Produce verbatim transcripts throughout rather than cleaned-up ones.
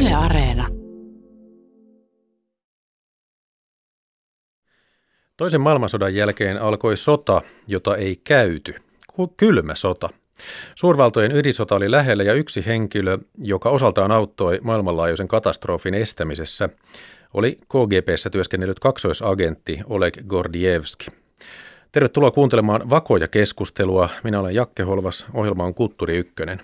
Yle Areena. Toisen maailmansodan jälkeen alkoi sota, jota ei käyty. Kylmä sota. Suurvaltojen ydisota oli lähellä ja yksi henkilö, joka osaltaan auttoi maailmanlaajuisen katastrofin estämisessä, oli K G B:ssä työskennellyt kaksoisagentti Oleg Gordievski. Tervetuloa kuuntelemaan Vakoja keskustelua. Minä olen Jakke Holvas, ohjelma on Kulttuuri Ykkönen.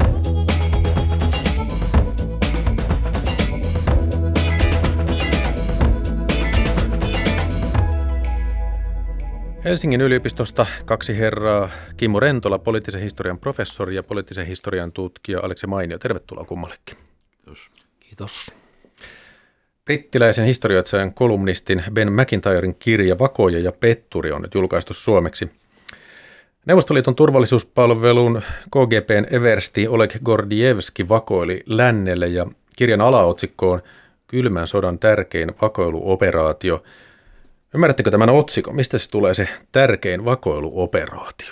Helsingin yliopistosta kaksi herraa, Kimmo Rentola, poliittisen historian professori ja poliittisen historian tutkija Aleksi Mainio. Tervetuloa kummallekin. Kiitos. Kiitos. Brittiläisen historioitsijan kolumnistin Ben McIntyren kirja Vakoja ja petturi on nyt julkaistu suomeksi. Neuvostoliiton turvallisuuspalvelun K G B:n eversti Oleg Gordievski vakoili lännelle ja kirjan alaotsikko on Kylmän sodan tärkein vakoiluoperaatio. Ymmärrättekö tämän otsikon? Mistä se tulee se tärkein vakoiluoperaatio?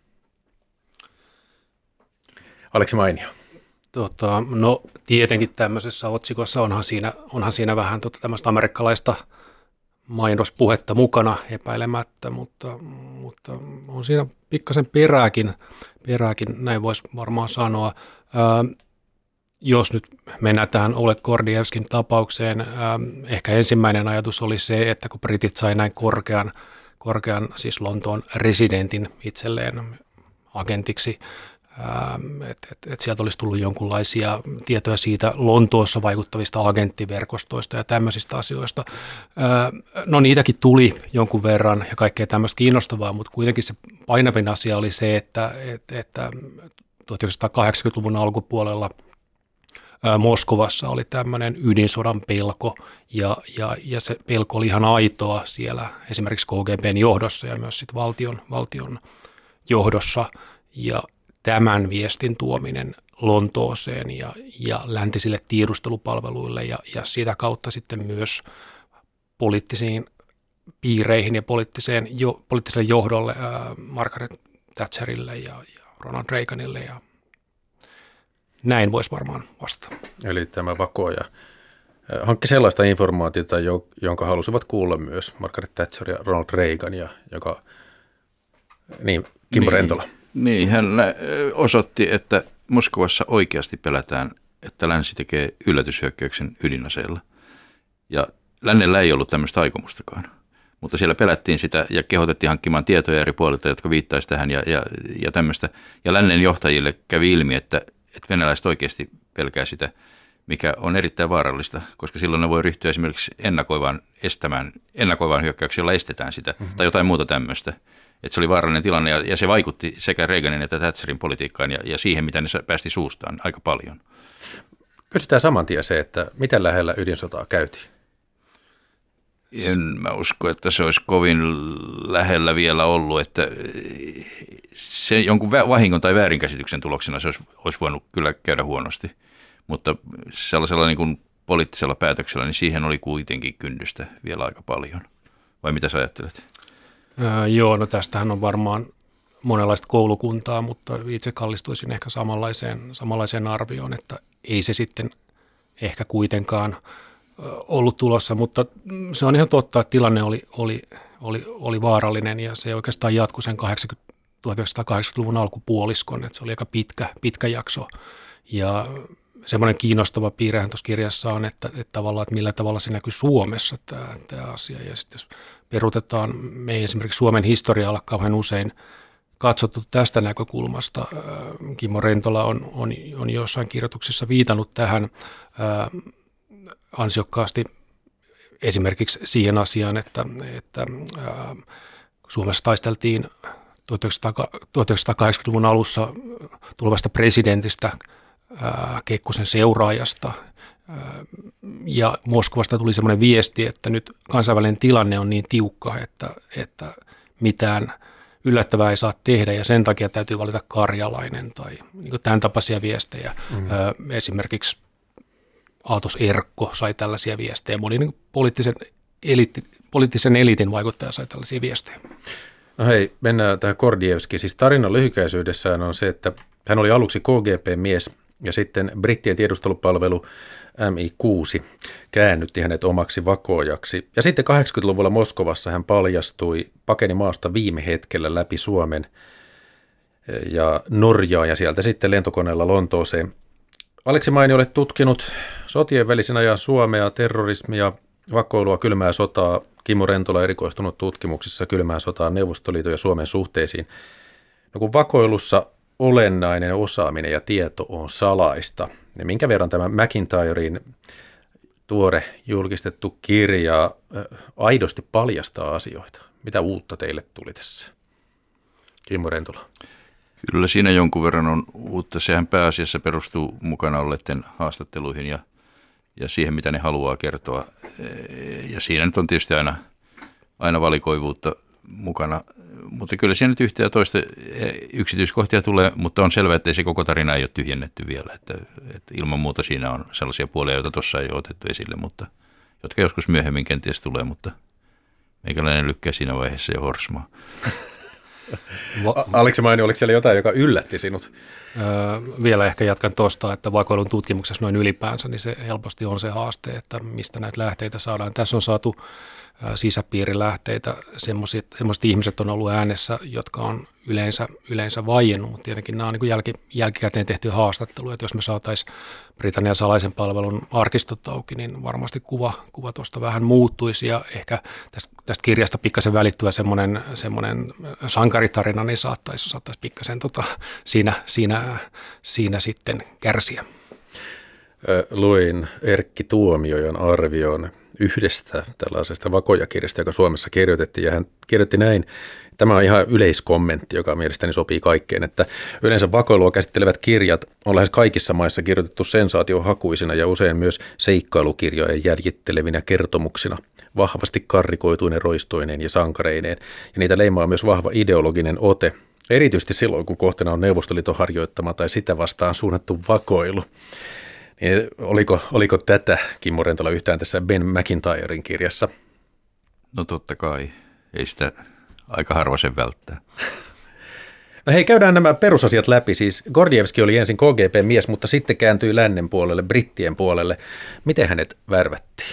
Aleksi Mainio. Tota, no tietenkin tämmöisessä otsikossa onhan siinä, onhan siinä vähän tota, tämmöistä amerikkalaista mainospuhetta mukana epäilemättä, mutta, mutta on siinä pikkasen perääkin, perääkin näin voisi varmaan sanoa. Ää, jos nyt mennään tähän Oleg Gordievskin tapaukseen, ää, ehkä ensimmäinen ajatus oli se, että kun britit sai näin korkean, korkean siis Lontoon residentin itselleen agentiksi, että et, et sieltä olisi tullut jonkunlaisia tietoja siitä Lontoossa vaikuttavista agenttiverkostoista ja tämmöisistä asioista. No niitäkin tuli jonkun verran ja kaikkea tämmöistä kiinnostavaa, mutta kuitenkin se painavin asia oli se, että, että, että tuhatyhdeksänsataakahdeksankymmentäluvun alkupuolella Moskovassa oli tämmöinen ydinsodan pelko ja, ja, ja se pelko oli ihan aitoa siellä esimerkiksi K G B:n johdossa ja myös sit valtion, valtion johdossa ja tämän viestin tuominen Lontooseen ja, ja läntisille tiedustelupalveluille ja, ja sitä kautta sitten myös poliittisiin piireihin ja poliittiseen, jo, poliittiselle johdolle ää, Margaret Thatcherille ja, ja Ronald Reaganille ja näin voisi varmaan vastata. Eli tämä vakoja hankki sellaista informaatiota, jonka halusivat kuulla myös Margaret Thatcher ja Ronald Reagan, ja joka, niin, Kimmo niin. Rentola. Niin, hän osoitti, että Moskovassa oikeasti pelätään, että länsi tekee yllätyshyökkäyksen ydinaseella. Ja lännellä ei ollut tämmöistä aikomustakaan, mutta siellä pelättiin sitä ja kehotettiin hankkimaan tietoja eri puolilta, jotka viittaisi tähän ja, ja, ja tämmöistä. Ja lännen johtajille kävi ilmi, että, että venäläiset oikeasti pelkää sitä, mikä on erittäin vaarallista, koska silloin ne voi ryhtyä esimerkiksi ennakoivaan, estämään, ennakoivaan hyökkäyksiä, jolla estetään sitä mm-hmm. tai jotain muuta tämmöistä. Että se oli vaarallinen tilanne ja, ja se vaikutti sekä Reaganin että Thatcherin politiikkaan ja, ja siihen, mitä ne päästi suustaan aika paljon. Kysytään saman tien se, että miten lähellä ydinsotaa käytiin? En mä usko, että se olisi kovin lähellä vielä ollut, että se jonkun vahingon tai väärinkäsityksen tuloksena se olisi, olisi voinut kyllä käydä huonosti, mutta sellaisella niin kuin poliittisella päätöksellä, niin siihen oli kuitenkin kynnystä vielä aika paljon. Vai mitä sä ajattelet? Öö, joo, no tästähän on varmaan monenlaista koulukuntaa, mutta itse kallistuisin ehkä samanlaiseen, samanlaiseen arvioon, että ei se sitten ehkä kuitenkaan ollut tulossa, mutta se on ihan totta, että tilanne oli, oli, oli, oli vaarallinen ja se oikeastaan jatkui sen tuhatyhdeksänsataakahdeksankymmentäluvun alkupuoliskon, että se oli aika pitkä, pitkä jakso ja semmoinen kiinnostava piirrehän tuossa kirjassa on, että, että tavallaan, että millä tavalla se näkyy Suomessa tämä, tämä asia. Ja sitten jos peruutetaan, me ei esimerkiksi Suomen historiaa olla kauhean usein katsottu tästä näkökulmasta. Kimmo Rentola on, on, on jossain kirjoituksissa viitannut tähän ää, ansiokkaasti esimerkiksi siihen asiaan, että, että ää, Suomessa taisteltiin tuhatyhdeksänsataakahdeksankymmentäluvun alussa tulevasta presidentistä, Kekkosen seuraajasta ja Moskovasta tuli semmoinen viesti, että nyt kansainvälinen tilanne on niin tiukka, että, että mitään yllättävää ei saa tehdä ja sen takia täytyy valita karjalainen tai niin kuin tämän tapaisia viestejä. Mm-hmm. Esimerkiksi Aatos Erkko sai tällaisia viestejä, moni niin poliittisen, eliitti, poliittisen eliitin vaikuttaja sai tällaisia viestejä. No hei, mennään tähän Gordievskiin. Siis tarinan lyhykäisyydessään on se, että hän oli aluksi K G B:n mies ja sitten brittien tiedustelupalvelu M I kuusi käännytti hänet omaksi vakoojaksi. Ja sitten kahdeksankymmentäluvulla Moskovassa hän paljastui, pakeni maasta viime hetkellä läpi Suomen ja Norjaa ja sieltä sitten lentokoneella Lontooseen. Aleksi Maini, olet tutkinut sotien välisen ajan Suomea, terrorismia, vakoilua, kylmää sotaa. Kimmo Rentola erikoistunut tutkimuksissa kylmään sotaan, Neuvostoliiton ja Suomen suhteisiin. No kun vakoilussa olennainen osaaminen ja tieto on salaista, niin minkä verran tämä McIntyren tuore julkistettu kirja aidosti paljastaa asioita? Mitä uutta teille tuli tässä? Kimmo Rentola. Kyllä siinä jonkun verran on uutta. Sehän pääasiassa perustuu mukana olleiden haastatteluihin ja, ja siihen, mitä ne haluaa kertoa. Ja siinä nyt on tietysti aina, aina valikoivuutta mukana. Mutta kyllä siinä nyt yhtä ja toista yksityiskohtia tulee, mutta on selvää, että ei se koko tarina ei ole tyhjennetty vielä. Että, että ilman muuta siinä on sellaisia puolia, joita tuossa ei ole otettu esille, mutta jotka joskus myöhemmin kenties tulee, mutta meikäläinen lykkää siinä vaiheessa jo horsmaa. Aleksi Maini, oliko siellä jotain, joka yllätti sinut? Öö, vielä ehkä jatkan tuosta, että vakoilun tutkimuksessa noin ylipäänsä, niin se helposti on se haaste, että mistä näitä lähteitä saadaan. Tässä on saatu sisäpiirilähteitä, semmoiset, semmoiset ihmiset on ollut äänessä, jotka on yleensä, yleensä vaiennut, mutta tietenkin nämä on niin kuin jälki, jälkikäteen tehty haastattelu, että jos me saataisiin Britannian salaisen palvelun arkistot auki, niin varmasti kuva, kuva tuosta vähän muuttuisi ja ehkä tästä, tästä kirjasta pikkasen välittyvä semmoinen, semmoinen sankaritarina, niin saattaisi, saattaisi pikkasen tota, siinä, siinä, siinä sitten kärsiä. Luin Erkki Tuomiojan arvioon yhdestä tällaisesta vakojakirjasta, joka Suomessa kirjoitettiin, ja hän kirjoitti näin. Tämä on ihan yleiskommentti, joka mielestäni sopii kaikkeen, että yleensä vakoilua käsittelevät kirjat on lähes kaikissa maissa kirjoitettu sensaatiohakuisina ja usein myös seikkailukirjojen jäljittelevinä kertomuksina, vahvasti karrikoituinen roistoineen ja sankareineen, ja niitä leimaa myös vahva ideologinen ote, erityisesti silloin, kun kohteena on Neuvostoliiton harjoittama tai sitä vastaan suunnattu vakoilu. Niin oliko, oliko tätä, Kimmo Rentola, yhtään tässä Ben McIntyren kirjassa? No totta kai. Ei sitä aika harva sen välttää. No hei, käydään nämä perusasiat läpi. Siis Gordievski oli ensin K G P-mies, mutta sitten kääntyi lännen puolelle, brittien puolelle. Miten hänet värvättiin?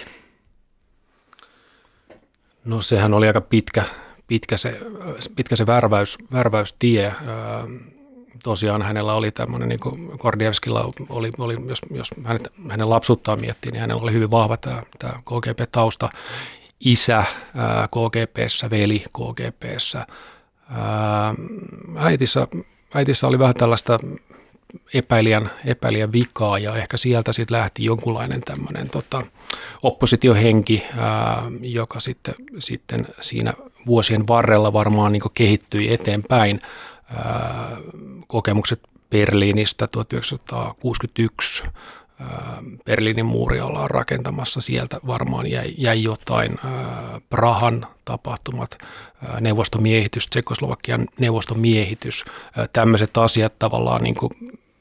No sehän oli aika pitkä, pitkä se, pitkä se värväys, värväystie. Tosiaan hänellä oli tämmöinen, niin kuin Gordievskilla oli, oli jos, jos hänet, hänen lapsuuttaan miettii, niin hänellä oli hyvin vahva tämä, tämä K G P-tausta. Isä ää, K G P:ssä, veli K G P:ssä. Ää, äitissä, äitissä oli vähän tällaista epäilijän, epäilijän vikaa ja ehkä sieltä sitten lähti jonkunlainen tämmöinen tota, oppositiohenki, ää, joka sitten, sitten siinä vuosien varrella varmaan niin kuin kehittyi eteenpäin. Ää, kokemukset Berliinistä tuhatyhdeksänsataakuusikymmentäyksi, ää, Berliinin muuria ollaan rakentamassa, sieltä varmaan jäi, jäi jotain, ää, Prahan tapahtumat, ää, neuvostomiehitys, Tšekkoslovakian neuvostomiehitys, ää, tämmöiset asiat tavallaan niin kuin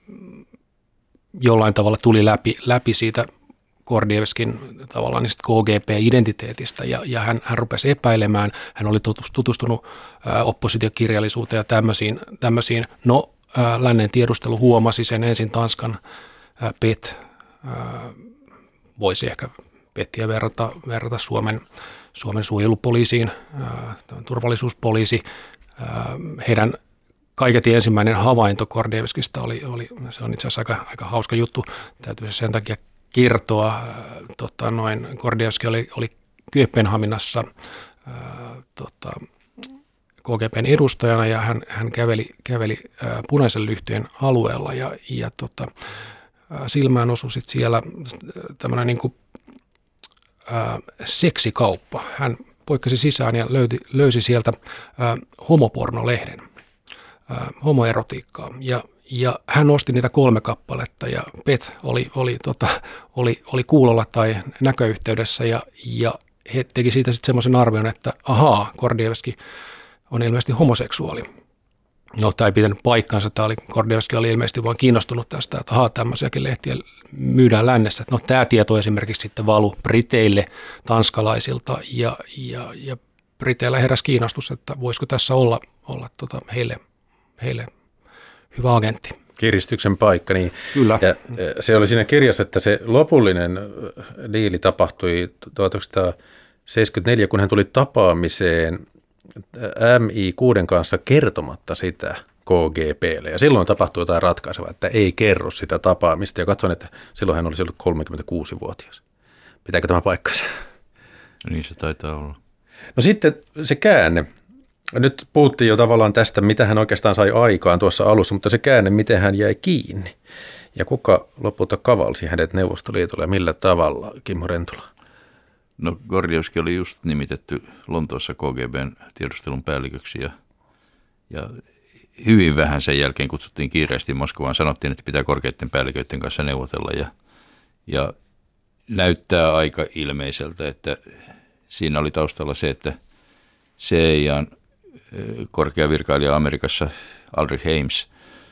jollain tavalla tuli läpi, läpi siitä Gordievskin tavallaan niistä K G P-identiteetistä ja, ja hän, hän rupesi epäilemään, hän oli tutustunut ä, oppositiokirjallisuuteen ja tämmöisiin, tämmöisiin. No ä, lännen tiedustelu huomasi sen ensin Tanskan ä, P E T, ä, voisi ehkä Pettiä verrata, verrata Suomen, Suomen suojelupoliisiin, ä, turvallisuuspoliisi, ä, heidän kaiketi ensimmäinen havainto Gordievskista oli, oli, se on itse asiassa aika, aika hauska juttu, täytyy sen takia kertoa. Tota, noin, Gordievski oli, oli Kööpenhaminassa ää, tota, K G P:n edustajana ja hän, hän käveli, käveli ää, punaisen lyhtyjen alueella ja, ja tota, ää, silmään osui sit siellä tämmöinen niin kuin, ää, seksikauppa. Hän poikkasi sisään ja löyti, löysi sieltä ää, homopornolehden, ää, homoerotiikkaa ja Ja hän osti niitä kolme kappaletta ja P E T oli, oli, tota, oli, oli kuulolla tai näköyhteydessä ja, ja he teki siitä sitten semmoisen arvion, että ahaa, Gordievski on ilmeisesti homoseksuaali. No tämä ei pitänyt paikkaansa, tämä oli, Gordievski oli ilmeisesti vain kiinnostunut tästä, että ahaa, tämmöisiäkin lehtiä myydään lännessä. No tämä tieto esimerkiksi sitten valui briteille, tanskalaisilta ja, ja, ja briteillä heräsi kiinnostus, että voisiko tässä olla, olla tota heille, heille hyvä agentti. Kiristyksen paikka, niin. Kyllä. Ja se oli siinä kirjassa, että se lopullinen diili tapahtui tuhatyhdeksänsataaseitsemänkymmentäneljä, kun hän tuli tapaamiseen M I kuusi kanssa kertomatta sitä K G B:lle. Ja silloin tapahtui jotain ratkaisevaa, että ei kerro sitä tapaamista. Ja katson, että silloin hän olisi ollut kolmekymmentäkuusi-vuotias. Pitääkö tämä paikkansa? Niin se taitaa olla. No sitten se käänne. Nyt puhuttiin jo tavallaan tästä, mitä hän oikeastaan sai aikaan tuossa alussa, mutta se käänne, miten hän jäi kiinni. Ja kuka lopulta kavalsi hänet Neuvostoliitolle ja millä tavalla, Kimmo Rentola? No Gordievski oli just nimitetty Lontoossa K G B:n tiedustelun päälliköksi ja, ja hyvin vähän sen jälkeen kutsuttiin kiireesti Moskovaan. Sanottiin, että pitää korkeiden päälliköiden kanssa neuvotella ja, ja näyttää aika ilmeiseltä, että siinä oli taustalla se, että C I A:n korkea virkailija Amerikassa Aldrich Ames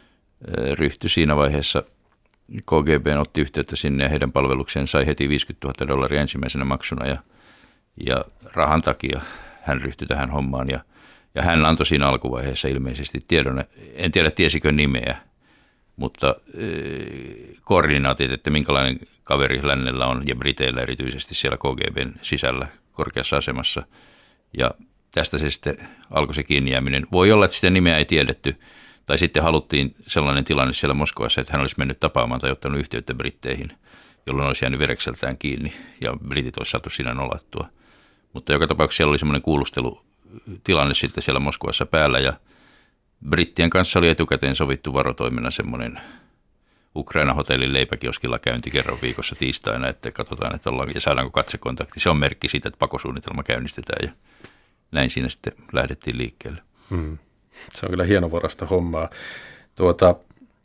ryhtyi siinä vaiheessa, K G B otti yhteyttä sinne ja heidän palvelukseen sai heti viisikymmentätuhatta dollaria ensimmäisenä maksuna ja, ja rahan takia hän ryhtyi tähän hommaan ja, ja hän antoi siinä alkuvaiheessa ilmeisesti tiedon, en tiedä tiesikö nimeä, mutta e, koordinaatit, että minkälainen kaveri lännellä on ja Briteillä erityisesti siellä K G B:n sisällä korkeassa asemassa ja tästä se sitten alkoi se kiinni jääminen. Voi olla, että sitä nimeä ei tiedetty, tai sitten haluttiin sellainen tilanne siellä Moskovassa, että hän olisi mennyt tapaamaan tai ottanut yhteyttä britteihin, jolloin olisi jäänyt verekseltään kiinni, ja britit olisi saatu siinä nolattua. Mutta joka tapauksessa siellä oli semmoinen kuulustelutilanne sitten siellä Moskovassa päällä, ja brittien kanssa oli etukäteen sovittu varotoimena semmoinen Ukraina-hotellin leipäkioskilla käynti kerran viikossa tiistaina, että katsotaan, että ollaan ja saadaanko katsekontakti. Se on merkki siitä, että pakosuunnitelma käynnistetään, ja näin siinä sitten lähdettiin liikkeelle. Hmm. Se on kyllä hienovarasta hommaa. Tuota,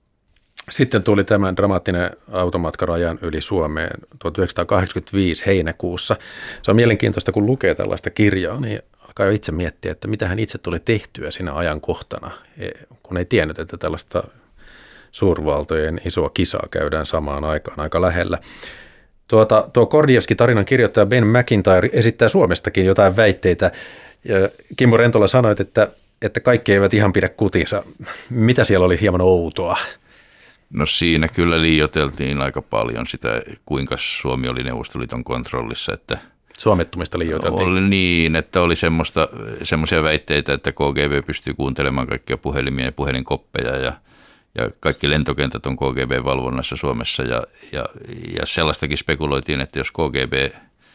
sitten tuli tämän dramaattinen automatka rajan yli Suomeen tuhatyhdeksänsataakahdeksankymmentäviisi heinäkuussa. Se on mielenkiintoista, kun lukee tällaista kirjaa, niin alkaa jo itse miettiä, että mitä hän itse tuli tehtyä siinä ajankohtana, kun ei tiennyt, että tällaista suurvaltojen isoa kisaa käydään samaan aikaan aika lähellä. Tuota, tuo Gordievski tarinan kirjoittaja Ben McIntyre esittää Suomestakin jotain väitteitä. Ja Kimmo Rentola sanoi, että, että kaikki eivät ihan pidä kutinsa. Mitä siellä oli hieman outoa? No siinä kyllä liioiteltiin aika paljon sitä, kuinka Suomi oli Neuvostoliiton kontrollissa. Että Suomettumista liioiteltiin. Oli niin, että oli semmoista, semmoisia väitteitä, että K G B pystyy kuuntelemaan kaikkia puhelimia ja puhelinkoppeja ja Ja kaikki lentokentät on K G B-valvonnassa Suomessa ja, ja, ja sellaistakin spekuloitiin, että jos K G B e,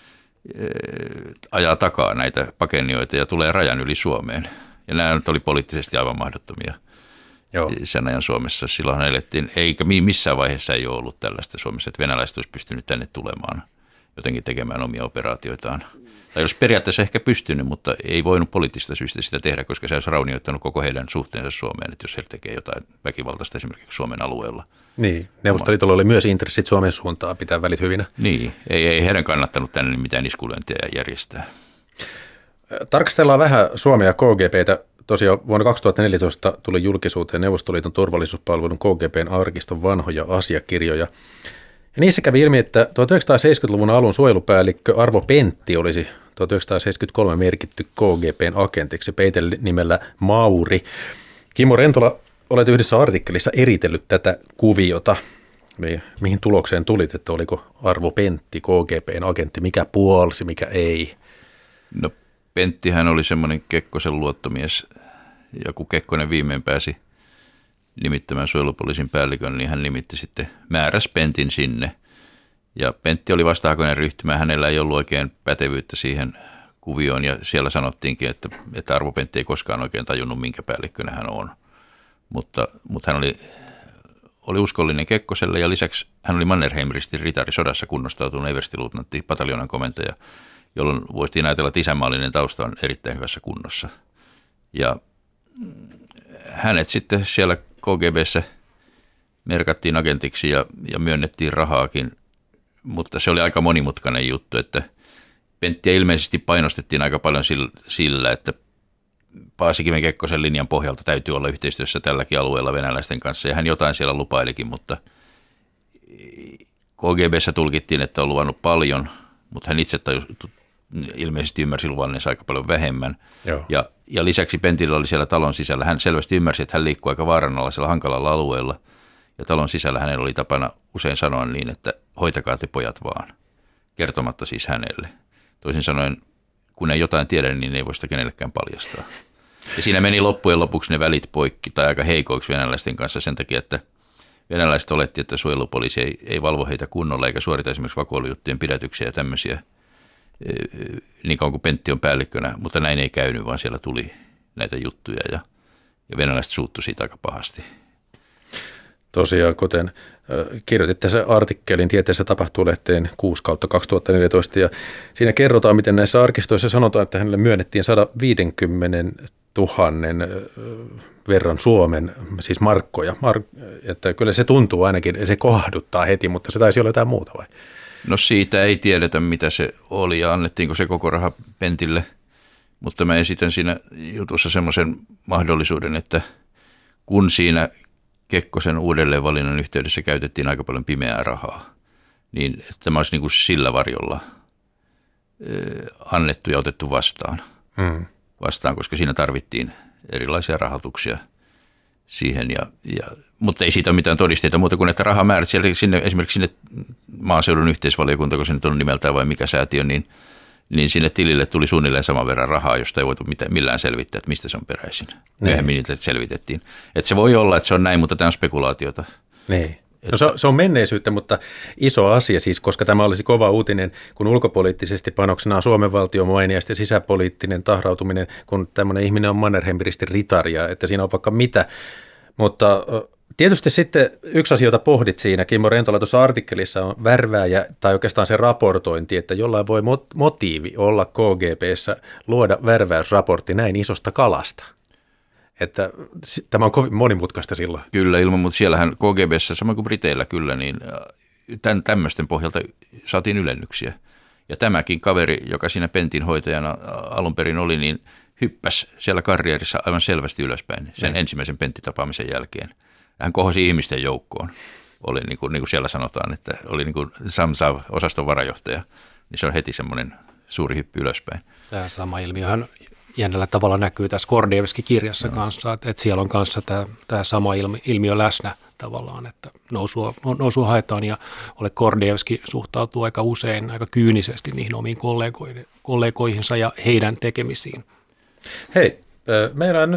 ajaa takaa näitä pakenioita ja tulee rajan yli Suomeen. Ja nämä nyt oli poliittisesti aivan mahdottomia. Joo. Sen ajan Suomessa. Silloin elettiin, eikä missään vaiheessa ei ole ollut tällaista Suomessa, että venäläiset olisi pystynyt tänne tulemaan jotenkin tekemään omia operaatioitaan. Tai olisi periaatteessa ehkä pystynyt, mutta ei voinut poliittisista syistä sitä tehdä, koska se olisi raunioittanut koko heidän suhteensa Suomeen, että jos he tekee jotain väkivaltaista esimerkiksi Suomen alueella. Niin, Neuvostoliitolla oli myös intressit Suomen suuntaan pitää välit hyvinä. Niin, ei, ei heidän kannattanut tänne mitään iskulyöntejä järjestää. Tarkastellaan vähän Suomea ja K G B:tä. Tosiaan vuonna kaksituhattaneljätoista tuli julkisuuteen Neuvostoliiton turvallisuuspalvelun K G B:n arkiston vanhoja asiakirjoja. Ja niissä kävi ilmi, että tuhatyhdeksänsataaseitsemänkymmentäluvun alun suojelupäällikkö Arvo Pentti olisi tuhatyhdeksänsataaseitsemänkymmentäkolme merkitty K G B:n agentiksi peitenimellä Mauri. Kimmo Rentola, olet yhdessä artikkelissa eritellyt tätä kuviota. Mihin tulokseen tulit, että oliko Arvo Pentti K G B:n agentti, mikä puolsi, mikä ei? No Penttihän oli semmoinen Kekkosen luottomies, ja kun Kekkonen viimein pääsi nimittämään suojelupoliisin päällikön, niin hän nimitti sitten määräs Pentin sinne. Ja Pentti oli vastahakoinen ryhtymään, hänellä ei ollut oikein pätevyyttä siihen kuvioon, ja siellä sanottiinkin, että, että Arvo Pentti ei koskaan oikein tajunnut, minkä päällikkönä hän on. Mutta, mutta hän oli, oli uskollinen Kekkoselle, ja lisäksi hän oli Mannerheim-ristin ritari sodassa kunnostautunut everstiluutnantti, pataljonan komentaja, jolloin voitiin ajatella, että isänmaallinen tausta on erittäin hyvässä kunnossa. Ja hänet sitten siellä K G B:ssä merkattiin agentiksi ja, ja myönnettiin rahaakin, mutta se oli aika monimutkainen juttu, että Penttiä ilmeisesti painostettiin aika paljon sillä, että Paasikiven Kekkosen linjan pohjalta täytyy olla yhteistyössä tälläkin alueella venäläisten kanssa, ja hän jotain siellä lupailikin, mutta K G B:ssä tulkittiin, että on luvannut paljon, mutta hän itse tajus, ilmeisesti ymmärsi luvanneensa aika paljon vähemmän. Ja, ja lisäksi Pentillä oli siellä talon sisällä. Hän selvästi ymmärsi, että hän liikkuu aika vaaranalaisella hankalalla alueella. Ja talon sisällä hänellä oli tapana usein sanoa niin, että hoitakaa te pojat vaan, kertomatta siis hänelle. Toisin sanoen, kun ei jotain tiedä, niin ei voi sitä kenellekään paljastaa. Ja siinä meni loppujen lopuksi ne välit poikki tai aika heikoiksi venäläisten kanssa sen takia, että venäläiset oletti, että suojelupoliisi ei, ei valvo heitä kunnolla eikä suorita esimerkiksi vakoilujuttujen pidätyksiä ja tämmöisiä niin kauan kuin Pentti on päällikkönä, mutta näin ei käynyt, vaan siellä tuli näitä juttuja ja, ja venäläiset suuttu siitä aika pahasti. Tosiaan, kuten kirjoitit tässä artikkelin Tieteessä tapahtuu -lehteen kuusi kautta kaksituhattaneljätoista, ja siinä kerrotaan, miten näissä arkistoissa sanotaan, että hänelle myönnettiin sata viisikymmentätuhatta verran Suomen, siis markkoja. Mark- että kyllä se tuntuu ainakin, se kohduttaa heti, mutta se taisi olla jotain muuta vai? No siitä ei tiedetä, mitä se oli ja annettiinko se koko raha Pentille, mutta mä esitän siinä jutussa semmoisen mahdollisuuden, että kun siinä Kekkosen uudelleenvalinnan yhteydessä käytettiin aika paljon pimeää rahaa, niin tämä olisi niin kuin sillä varjolla annettu ja otettu vastaan, mm. vastaan, koska siinä tarvittiin erilaisia rahoituksia siihen, ja, ja, mutta ei siitä ole mitään todisteita muuta kuin, että rahamäärät siellä, sinne, esimerkiksi sinne maaseudun yhteisvaliokunta, kun se nyt on nimeltään vai mikä säätiö, niin, niin sinne tilille tuli suunnilleen saman verran rahaa, josta ei voitu mitään, millään selvittää, että mistä se on peräisin. Myöhemmin niitä selvitettiin. Että se voi olla, että se on näin, mutta tämä on spekulaatiota. Niin. No se, on, se on menneisyyttä, mutta iso asia siis, koska tämä olisi kova uutinen, kun ulkopoliittisesti panoksena on Suomen valtion mainia ja sisäpoliittinen tahrautuminen, kun tämmöinen ihminen on Mannerheim-ristin ritaria, että siinä on vaikka mitä. Mutta tietysti sitten yksi asia, jota pohdit siinä, Kimmo Rentola tuossa artikkelissa on värvääjä tai oikeastaan se raportointi, että jollain voi motiivi olla K G B:ssä luoda värväysraportti näin isosta kalasta. Että tämä on kovin monimutkaista silloin. Kyllä, ilman, mutta siellähän K G B:ssä, samoin kuin Briteillä kyllä, niin tämän tämmöisten pohjalta saatiin ylennyksiä. Ja tämäkin kaveri, joka siinä Pentin hoitajana alun perin oli, niin hyppäsi siellä karrierissa aivan selvästi ylöspäin sen ne. ensimmäisen Pentti-tapaamisen jälkeen. Hän kohosi ihmisten joukkoon. Oli niin kuin, niin kuin siellä sanotaan, että oli niin kuin Samsav-osaston varajohtaja, niin se on heti semmoinen suuri hyppy ylöspäin. Tämä sama ilmiöhän jännällä tavalla näkyy tässä Gordievski-kirjassa no. kanssa, että, että siellä on kanssa tämä, tämä sama ilmi, ilmiö läsnä tavallaan, että nousua, nousua haetaan ja Oleg Gordievski suhtautuu aika usein aika kyynisesti niihin omiin kollegoihinsa ja heidän tekemisiin. Hei, meillä on nyt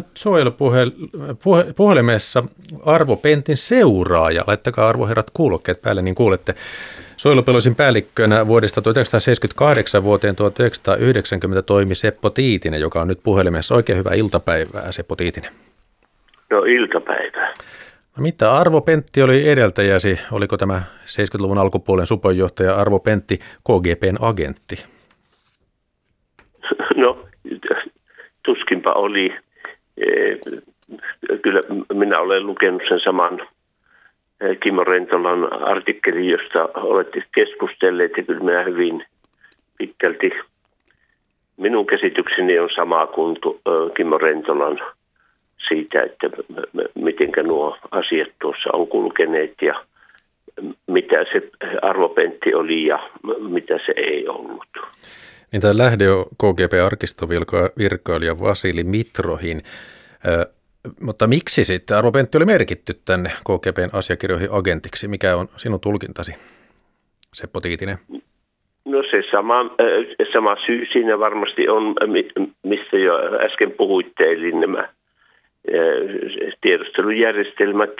suojelupuhelimessa Arvo Pentin seuraaja. Laittakaa arvoherrat kuulokkeet päälle, niin kuulette. Suojelupoliisin päällikkönä vuodesta tuhatyhdeksänsataaseitsemänkymmentäkahdeksan vuoteen tuhatyhdeksänsataayhdeksänkymmentä toimi Seppo Tiitinen, joka on nyt puhelimessa. Oikein hyvää iltapäivää, Seppo Tiitinen. No iltapäivää. No mitä, Arvo Pentti oli edeltäjäsi? Oliko tämä seitsemänkymmentäluvun alkupuolen supojohtaja Arvo Pentti K G B:n agentti? No tuskinpa oli. Kyllä minä olen lukenut sen saman Kimmo Rentolan artikkeli, josta olette keskustelleet, ja kyllä minä hyvin pitkälti minun käsitykseni on sama kuin Kimmo Rentolan siitä, että miten nuo asiat tuossa on kulkeneet ja mitä se Arvo Pentti oli ja mitä se ei ollut. Niin tämä lähde on K G B-arkistovirkailija Vasili Mitrohin. Mutta miksi sitten Arvo Pentti oli merkitty tänne K G B:n asiakirjoihin agentiksi? Mikä on sinun tulkintasi, Seppo Tiitinen? No se sama, sama syy siinä varmasti on, mistä jo äsken puhuitte, eli nämä tiedustelujärjestelmät,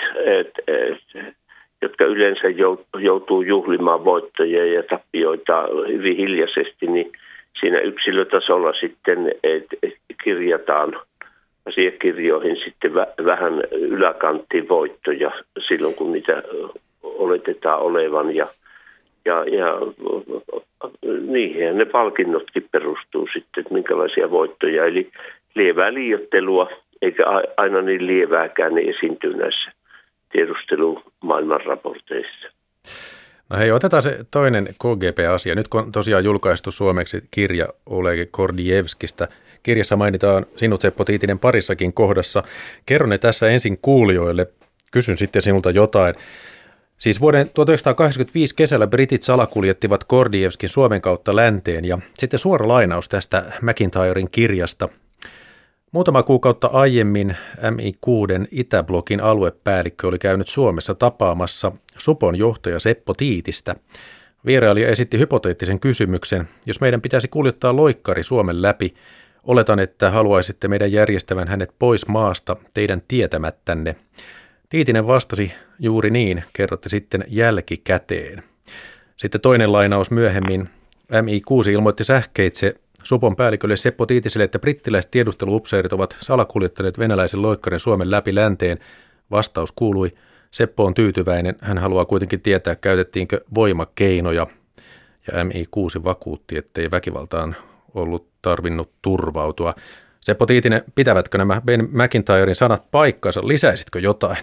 jotka yleensä joutuu juhlimaan voittoja ja tappioita hyvin hiljaisesti, niin siinä yksilötasolla sitten kirjataan asiakirjoihin sitten vähän yläkanttiin voittoja silloin, kun niitä oletetaan olevan. Ja, ja, ja niihin ne palkinnotkin perustuu sitten, että minkälaisia voittoja. Eli lievää liioittelua, eikä aina niin lievääkään ne esiintyy näissä tiedustelumaailman raporteissa. No hei, otetaan se toinen K G B-asia. Nyt kun on tosiaan julkaistu suomeksi kirja Oleg Gordievskista, kirjassa mainitaan sinut, Seppo Tiitinen, parissakin kohdassa. Kerro ne tässä ensin kuulijoille. Kysyn sitten sinulta jotain. Siis vuoden tuhatyhdeksänsataakahdeksankymmentäviisi kesällä britit salakuljettivat Gordievskin Suomen kautta länteen. Ja sitten suora lainaus tästä McIntyren kirjasta. Muutama kuukautta aiemmin M I kuusi Itäblokin aluepäällikkö oli käynyt Suomessa tapaamassa Supon johtaja Seppo Tiitistä. Vierailija esitti hypoteettisen kysymyksen, jos meidän pitäisi kuljettaa loikkari Suomen läpi, oletan, että haluaisitte meidän järjestävän hänet pois maasta teidän tietämättänne. Tiitinen vastasi, juuri niin, kerrotte sitten jälkikäteen. Sitten toinen lainaus myöhemmin. M I kuusi ilmoitti sähkeitse Supon päällikölle Seppo Tiitiselle, että brittiläiset tiedusteluupseerit ovat salakuljettaneet venäläisen loikkarin Suomen läpi länteen. Vastaus kuului, Seppo on tyytyväinen, hän haluaa kuitenkin tietää, käytettiinkö voimakeinoja. Ja M I kuusi vakuutti, ettei väkivaltaan ollut tarvinnut turvautua. Seppo Tiitinen, pitävätkö nämä Ben McIntyren sanat paikkansa? Lisäisitkö jotain?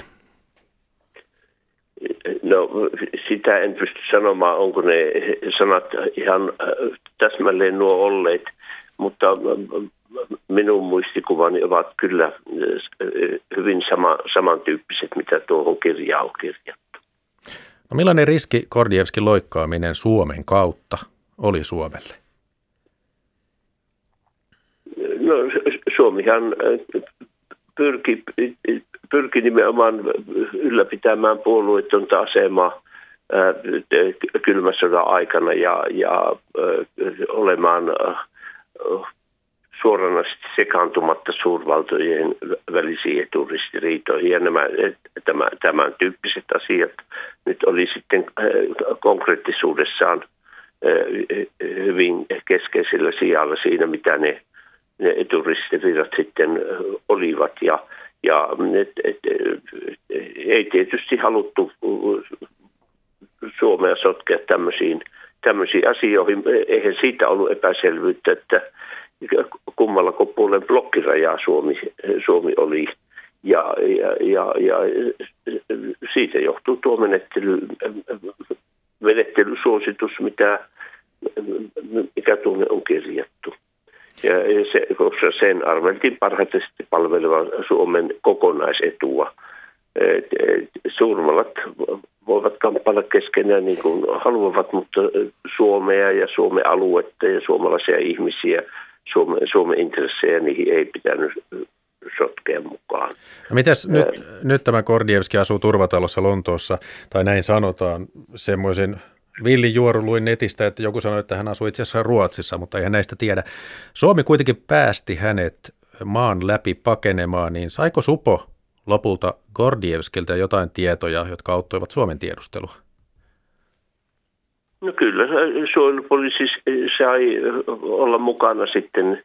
No sitä en pysty sanomaan, onko ne sanat ihan täsmälleen nuo olleet, mutta minun muistikuvani ovat kyllä hyvin sama, samantyyppiset, mitä tuohon kirjaan on kirjattu. No millainen riski Gordievskin loikkaaminen Suomen kautta oli Suomelle? No Suomihan pyrki, pyrki nimenomaan ylläpitämään puolueetonta asemaa kylmän sodan aikana ja, ja olemaan suoranaisesti sekaantumatta suurvaltojen välisiin eturistiriitoihin. Ja nämä, tämän, tämän tyyppiset asiat nyt oli sitten konkreettisuudessaan hyvin keskeisellä sijalla siinä, mitä ne, ne eturistiriidat sitten olivat. Ja, ja et, et, ei tietysti haluttu Suomea sotkea tämmöisiin, tämmöisiin asioihin. Eihän siitä ollut epäselvyyttä, että kummallako puolen blokkirajaa Suomi, Suomi oli. Ja, ja, ja, ja siitä johtuu tuo menettely, menettelysuositus, mitä, mikä tuonne on kirjattu. Ja se, koska sen arveltiin parhaiten palvelevan Suomen kokonaisetua. Suurvallat voivat kamppailla keskenään niin kuin haluavat, mutta Suomea ja Suomen aluetta ja suomalaisia ihmisiä, Suomen, Suomen intressejä, niihin ei pitänyt sotkea mukaan. No mites nyt, nyt tämä Gordievski asuu turvatalossa Lontoossa, tai näin sanotaan, semmoisen villin juoru luin netistä, että joku sanoi, että hän asuu itse asiassa Ruotsissa, mutta eihän näistä tiedä. Suomi kuitenkin päästi hänet maan läpi pakenemaan, niin saiko Supo lopulta Gordievskilta jotain tietoja, jotka auttoivat Suomen tiedustelua? No kyllä, suojelupoliisi sai olla mukana sitten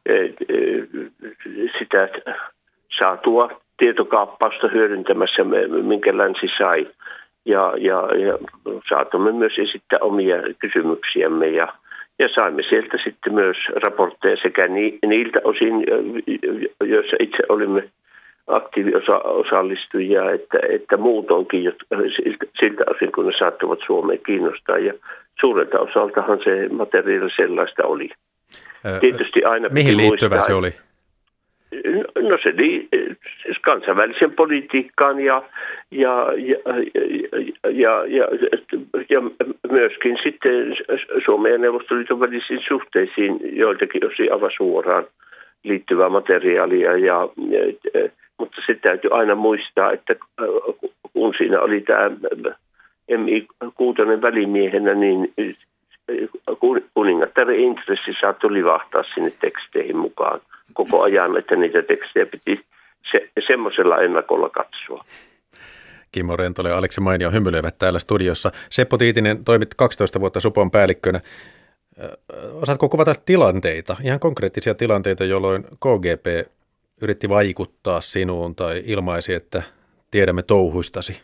sitä saatua tietokaappausta hyödyntämässä, minkä länsi sai. Ja, ja, ja saatamme myös esittää omia kysymyksiämme ja, ja saimme sieltä sitten myös raportteja sekä ni, niiltä osin, joissa itse olimme aktiiviosallistujia, että, että muutonkin, jotka, siltä osin kun ne saattavat Suomeen kiinnostaa. Ja suurelta osaltahan se materiaali sellaista oli. Öö, Tietysti aina mihin liittyvä muistaa, se oli? No, no se oli kansainvälisen politiikkaan ja, ja, ja, ja, ja, ja myöskin sitten Suomen ja Neuvostoliiton välisiin suhteisiin joiltakin osin aivan suoraan liittyvää materiaalia. Ja, mutta se täytyy aina muistaa, että kun siinä oli tämä M I kuusi välimiehenä, niin kuningattaren intressi saattoi livahtaa sinne teksteihin mukaan koko ajan, että niitä tekstejä piti se, semmoisella ennakolla katsoa. Kimmo Rentola ja Aleksi Mainio hymyilevät täällä studiossa. Seppo Tiitinen, toimit kaksitoista vuotta Supon päällikkönä. Osaatko kuvata tilanteita, ihan konkreettisia tilanteita, jolloin K G B yritti vaikuttaa sinuun tai ilmaisi, että tiedämme touhuistasi?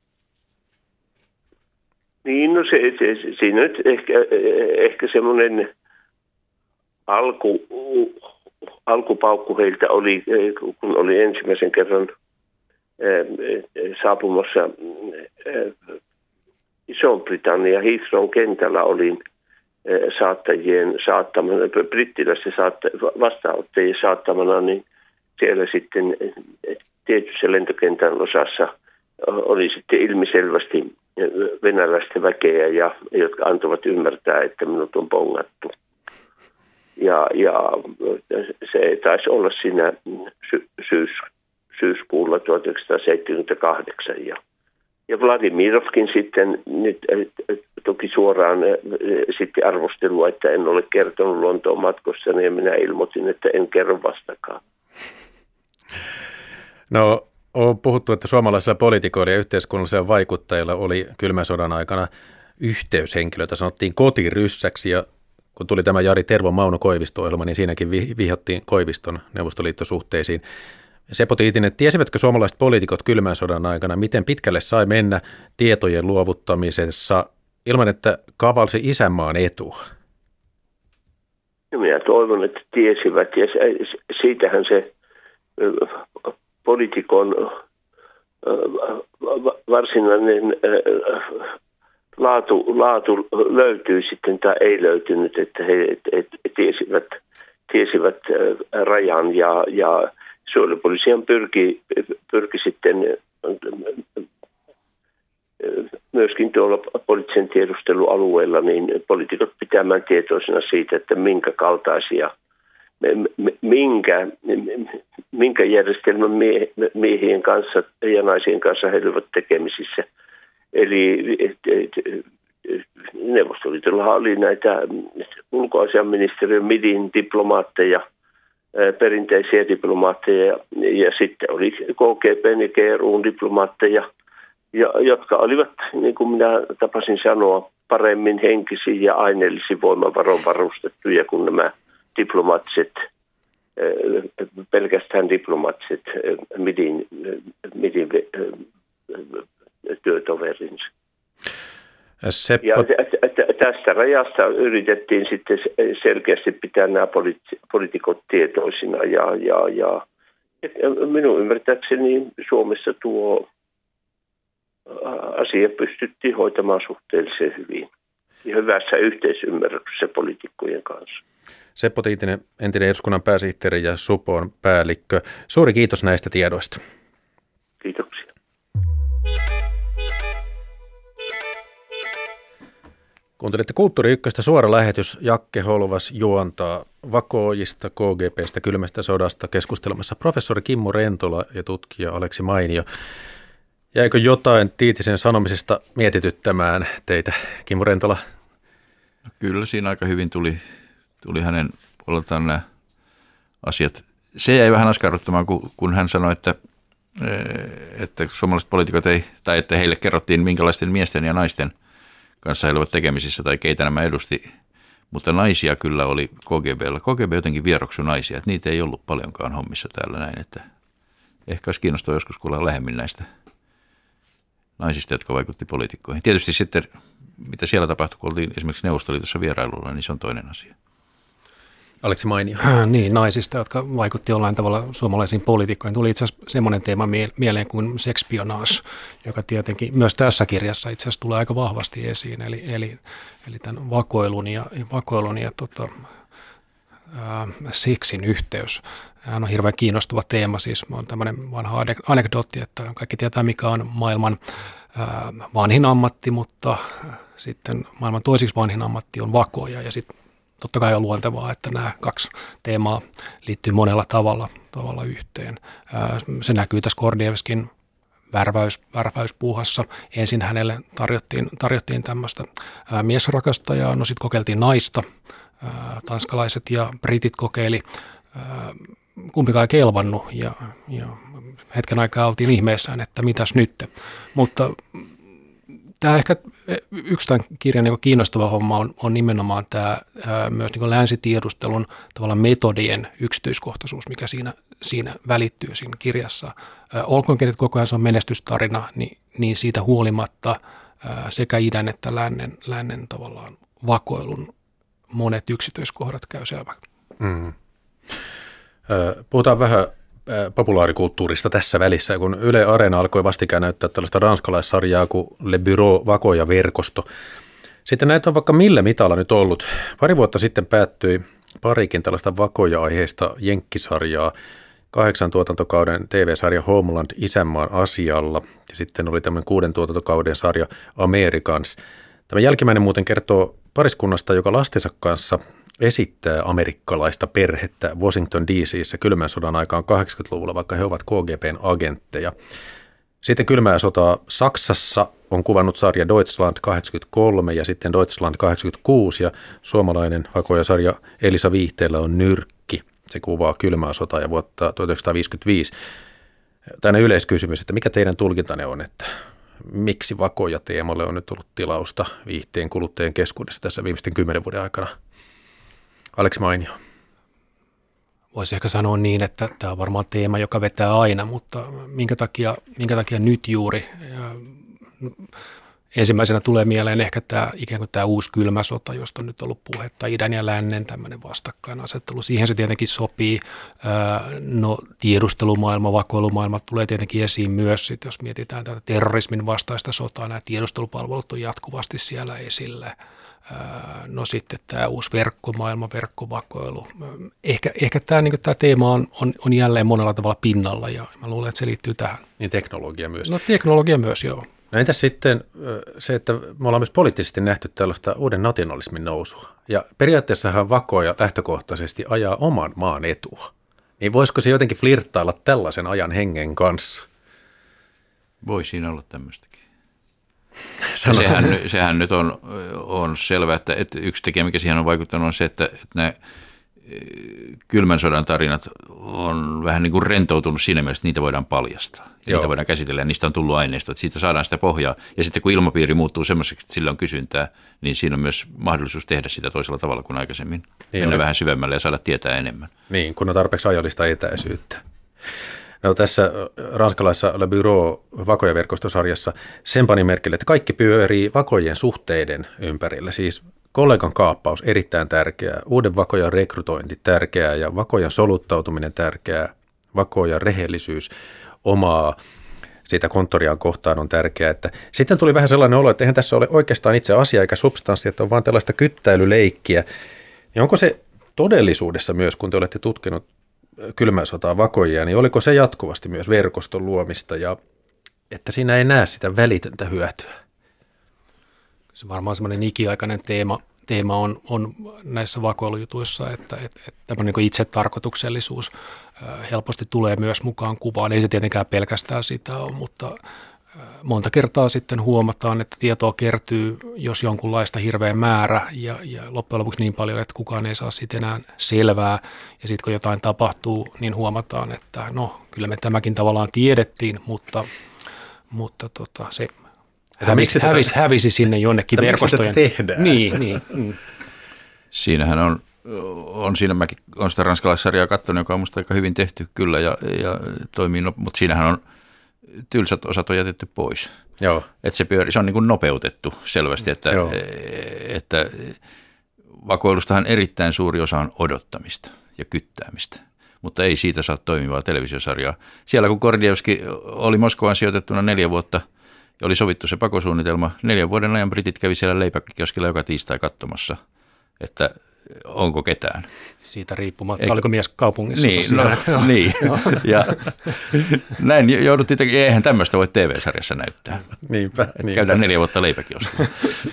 Niin, no se, se, se, siinä nyt ehkä, ehkä semmoinen alku, alkupaukku heiltä oli, kun oli ensimmäisen kerran saapumassa Iso-Britannia Heathrown kentällä olin saattajien saattamana, brittiläisten saatta, vastaanottajien saattamana, niin siellä sitten tietyssä lentokentän osassa oli sitten ilmiselvästi venäläisten väkeä, ja, jotka antoivat ymmärtää, että minut on pongattu. Ja, ja se taisi olla siinä sy- syys, syyskuulla tuhatyhdeksänsataaseitsemänkymmentäkahdeksan. Ja, ja Vladimirovkin sitten nyt toki suoraan esitti arvostelua, että en ole kertonut Lontoon matkostani ja minä ilmoitin, että en kerro vastakaan. No, on puhuttu, että suomalaisilla poliitikoilla ja yhteiskunnallisilla vaikuttajilla oli kylmän sodan aikana yhteyshenkilöitä, sanottiin kotiryssäksi, ja kun tuli tämä Jari Tervon Mauno Koivisto-ohjelma, niin siinäkin vihjattiin Koiviston neuvostoliittosuhteisiin. Seppo Tiitinen, tiesivätkö suomalaiset poliitikot kylmän sodan aikana, miten pitkälle sai mennä tietojen luovuttamisessa ilman, että kavalsi isänmaan etua? Minä toivon, että tiesivät, ja siitähän se poliitikon varsinainen laatu, laatu löytyy sitten tai ei löytynyt, että he et, et, tiesivät, tiesivät rajan ja, ja suojelupoliisihan pyrki, pyrki sitten myöskin tuolla poliittisen tiedustelualueella niin poliitikot pitämään tietoisena siitä, että minkä kaltaisia Minkä, minkä järjestelmän mie, miehien kanssa ja naisien kanssa he olivat tekemisissä. Eli Neuvostoliitolla oli näitä ulkoasiainministeriön midin diplomaatteja, perinteisiä diplomaatteja, ja sitten oli K G B:n ja G R U:n diplomaatteja, jotka olivat, niin kuin minä tapasin sanoa, paremmin henkisiin ja aineellisiin voimavaroin varustettuja kuin nämä diplomaattiset, pelkästään diplomaattiset midin, midin työtoverinsa. Seppo... Ja tästä rajasta yritettiin sitten selkeästi pitää nämä poliitikot tietoisina ja, ja, ja minun ymmärtääkseni Suomessa tuo asia pystyttiin hoitamaan suhteellisen hyvin ja hyvässä yhteisymmärryksessä poliitikkojen kanssa. Seppo Tiitinen, entinen eduskunnan pääsihteeri ja Supon päällikkö. Suuri kiitos näistä tiedoista. Kiitoksia. Kuuntelette Kulttuuri Ykköstä, suora lähetys. Jakke Holvas juontaa vakoojista, K G B:stä, kylmästä sodasta keskustelemassa professori Kimmo Rentola ja tutkija Aleksi Mainio. Jäikö jotain Tiitisen sanomisesta mietityttämään teitä, Kimmo Rentola? No kyllä siinä aika hyvin tuli, tuli hänen puoleltaan nämä asiat. Se jäi vähän askarruttamaan, kun, kun hän sanoi, että, että suomalaiset poliitikot ei, tai että heille kerrottiin minkälaisten miesten ja naisten kanssa he olivat tekemisissä tai keitä nämä edusti. Mutta naisia kyllä oli K G B:llä. K G B jotenkin vieroksui naisia, että niitä ei ollut paljonkaan hommissa täällä näin. Että ehkä olisi kiinnostavaa joskus kuulla lähemmin näistä naisista, jotka vaikutti poliitikkoihin. Tietysti sitten, mitä siellä tapahtui, kun oltiin esimerkiksi Neuvostoliitossa vierailulla, niin se on toinen asia. Aleksi Mainio. Niin, naisista, jotka vaikutti jollain tavalla suomalaisiin poliitikkoihin. Tuli itse asiassa semmoinen teema mieleen kuin sexspionage, joka tietenkin myös tässä kirjassa itse asiassa tulee aika vahvasti esiin. Eli, eli, eli tämän vakoilun ja, vakoilun ja tota, ää, seksin yhteys. Hän on hirveän kiinnostava teema, siis on tämmöinen vanha anekdootti, että kaikki tietää mikä on maailman ää, vanhin ammatti, mutta sitten maailman toisiksi vanhin ammatti on vakoja ja sitten totta kai on luontevaa, että nämä kaksi teemaa liittyy monella tavalla, tavalla yhteen. Se näkyy tässä Gordievskin värväys, värväyspuuhassa. Ensin hänelle tarjottiin, tarjottiin tämmöistä miesrakastajaa, no sitten kokeiltiin naista. Tanskalaiset ja britit kokeili, kumpikaan ei kelvannut ja, ja hetken aikaa oltiin ihmeessään, että mitäs nyt. Mutta tämä ehkä yksi tämän kirjan niin kiinnostava homma on, on nimenomaan tämä ää, myös niin länsitiedustelun tavallaan metodien yksityiskohtaisuus, mikä siinä, siinä välittyy siinä kirjassa. Ää, olkoonkin, että koko ajan se on menestystarina, niin, niin siitä huolimatta ää, sekä idän että lännen, lännen tavallaan vakoilun monet yksityiskohdat käy selvä. Mm. Puhutaan vähän populaarikulttuurista tässä välissä, kun Yle Areena alkoi vastikään näyttää tällaista ranskalaissarjaa kuin Le Bureau, vakoja-verkosto. Sitten näitä on vaikka millä mitalla nyt ollut. Pari vuotta sitten päättyi parikin tällaista vakoja-aiheista jenkkisarjaa, kahdeksan tuotantokauden T V-sarja Homeland isänmaan asialla, ja sitten oli tämmöinen kuuden tuotantokauden sarja Americans. Tämä jälkimmäinen muuten kertoo pariskunnasta, joka lastensa kanssa esittää amerikkalaista perhettä Washington D C:ssä kylmän sodan aikaan kahdeksankymmentäluvulla, vaikka he ovat K G B:n agentteja. Sitten kylmää sotaa Saksassa on kuvannut sarja Deutschland kahdeksankymmentäkolme ja sitten Deutschland kahdeksankymmentäkuusi ja suomalainen vakojasarja Elisa Viihteellä on Nyrkki. Se kuvaa kylmää sotaa ja vuotta tuhatyhdeksänsataaviisikymmentäviisi. Tänne yleiskysymys, että mikä teidän tulkintanne on, että miksi vakoja-teemalle on nyt tullut tilausta viihteen kuluttajien keskuudessa tässä viimeisten kymmenen vuoden aikana? Aleksi Mainio. Voisi ehkä sanoa niin, että tämä on varmaan teema, joka vetää aina, mutta minkä takia, minkä takia nyt juuri? Ja ensimmäisenä tulee mieleen ehkä tämä ikään kuin tämä uusi kylmä sota, josta on nyt ollut puhetta, idän ja lännen tämmöinen vastakkainasettelu. Siihen se tietenkin sopii. No tiedustelumaailma, vakoilumaailma tulee tietenkin esiin myös, sit, jos mietitään tätä terrorismin vastaista sotaa. Nämä tiedustelupalvelut on jatkuvasti siellä esillä. No sitten tämä uusi verkkomaailma, verkkovakoilu. Ehkä, ehkä tämä, niin tämä teema on, on, on jälleen monella tavalla pinnalla ja mä luulen, että se liittyy tähän. Niin teknologia myös. No teknologia myös, joo. No entäs sitten se, että me ollaan myös poliittisesti nähty tällaista uuden nationalismin nousua. Ja periaatteessahan vakoja lähtökohtaisesti ajaa oman maan etua. Niin voisiko se jotenkin flirttailla tällaisen ajan hengen kanssa? Voi siinä olla tämmöistäkin. Sehän, sehän nyt on, on selvää, että, että yksi tekijä, mikä siihen on vaikuttanut, on se, että, että nämä kylmän sodan tarinat on vähän niin kuin rentoutunut siinä mielessä, että niitä voidaan paljastaa. Joo. Niitä voidaan käsitellä ja niistä on tullut aineistoa, että siitä saadaan sitä pohjaa. Ja sitten kun ilmapiiri muuttuu semmoiseksi, että sillä on kysyntää, niin siinä on myös mahdollisuus tehdä sitä toisella tavalla kuin aikaisemmin. Niin mennä vähän syvemmälle ja saada tietää enemmän. Niin, kun on tarpeeksi ajallista etäisyyttä. No tässä ranskalaisessa Le Bureau vakojaverkostosarjassa sen pani merkille, että kaikki pyörii vakojen suhteiden ympärillä. Siis kollegan kaappaus erittäin tärkeää, uuden vakojan rekrytointi tärkeää ja vakojan soluttautuminen tärkeää, vakojan rehellisyys omaa siitä konttoriaan kohtaan on tärkeää. Että sitten tuli vähän sellainen olo, että eihän tässä ole oikeastaan itse asia eikä substanssi, että on vaan tällaista kyttäilyleikkiä. Ja onko se todellisuudessa myös, kun te olette tutkinut kylmän sotaa vakojia, niin oliko se jatkuvasti myös verkoston luomista ja että siinä ei näe sitä välitöntä hyötyä? Se varmaan semmoinen ikiaikainen teema, teema on, on näissä vakoilujutuissa, että, että, että tämmöinen niin itsetarkoituksellisuus helposti tulee myös mukaan kuvaan. Ei se tietenkään pelkästään sitä ole, mutta monta kertaa sitten huomataan, että tietoa kertyy, jos jonkunlaista hirveä määrä ja, ja loppujen lopuksi niin paljon, että kukaan ei saa siitä enää selvää. Ja sitten kun jotain tapahtuu, niin huomataan, että no kyllä me tämäkin tavallaan tiedettiin, mutta, mutta tota, se hävisi, hävisi, hävisi sinne jonnekin verkostojen. Miksi tätä tehdään? Niin, niin. Mm. Siinähän on, on, siinä mäkin olen sitä ranskalaissarjaa katsonut, joka on musta aika hyvin tehty kyllä ja, ja toimii, no, mutta siinähän on tylsät osat on jätetty pois. Joo. Että se, pyöri, se on niin kuin nopeutettu selvästi, että, että vakoilustahan erittäin suuri osa on odottamista ja kyttäämistä, mutta ei siitä saa toimivaa televisiosarjaa. Siellä kun Gordievski oli Moskovaan sijoitettuna neljä vuotta ja oli sovittu se pakosuunnitelma, neljän vuoden ajan britit kävi siellä leipäkioskilla joka tiistai katsomassa, että onko ketään. Siitä riippumatta, Eikö? Oliko mies kaupungissa? Niin, no, niin. ja näin jouduttiin tekemään, eihän tämmöistä voi T V-sarjassa näyttää. Niinpä. niinpä. Käydään neljä vuotta leipäkioskilla.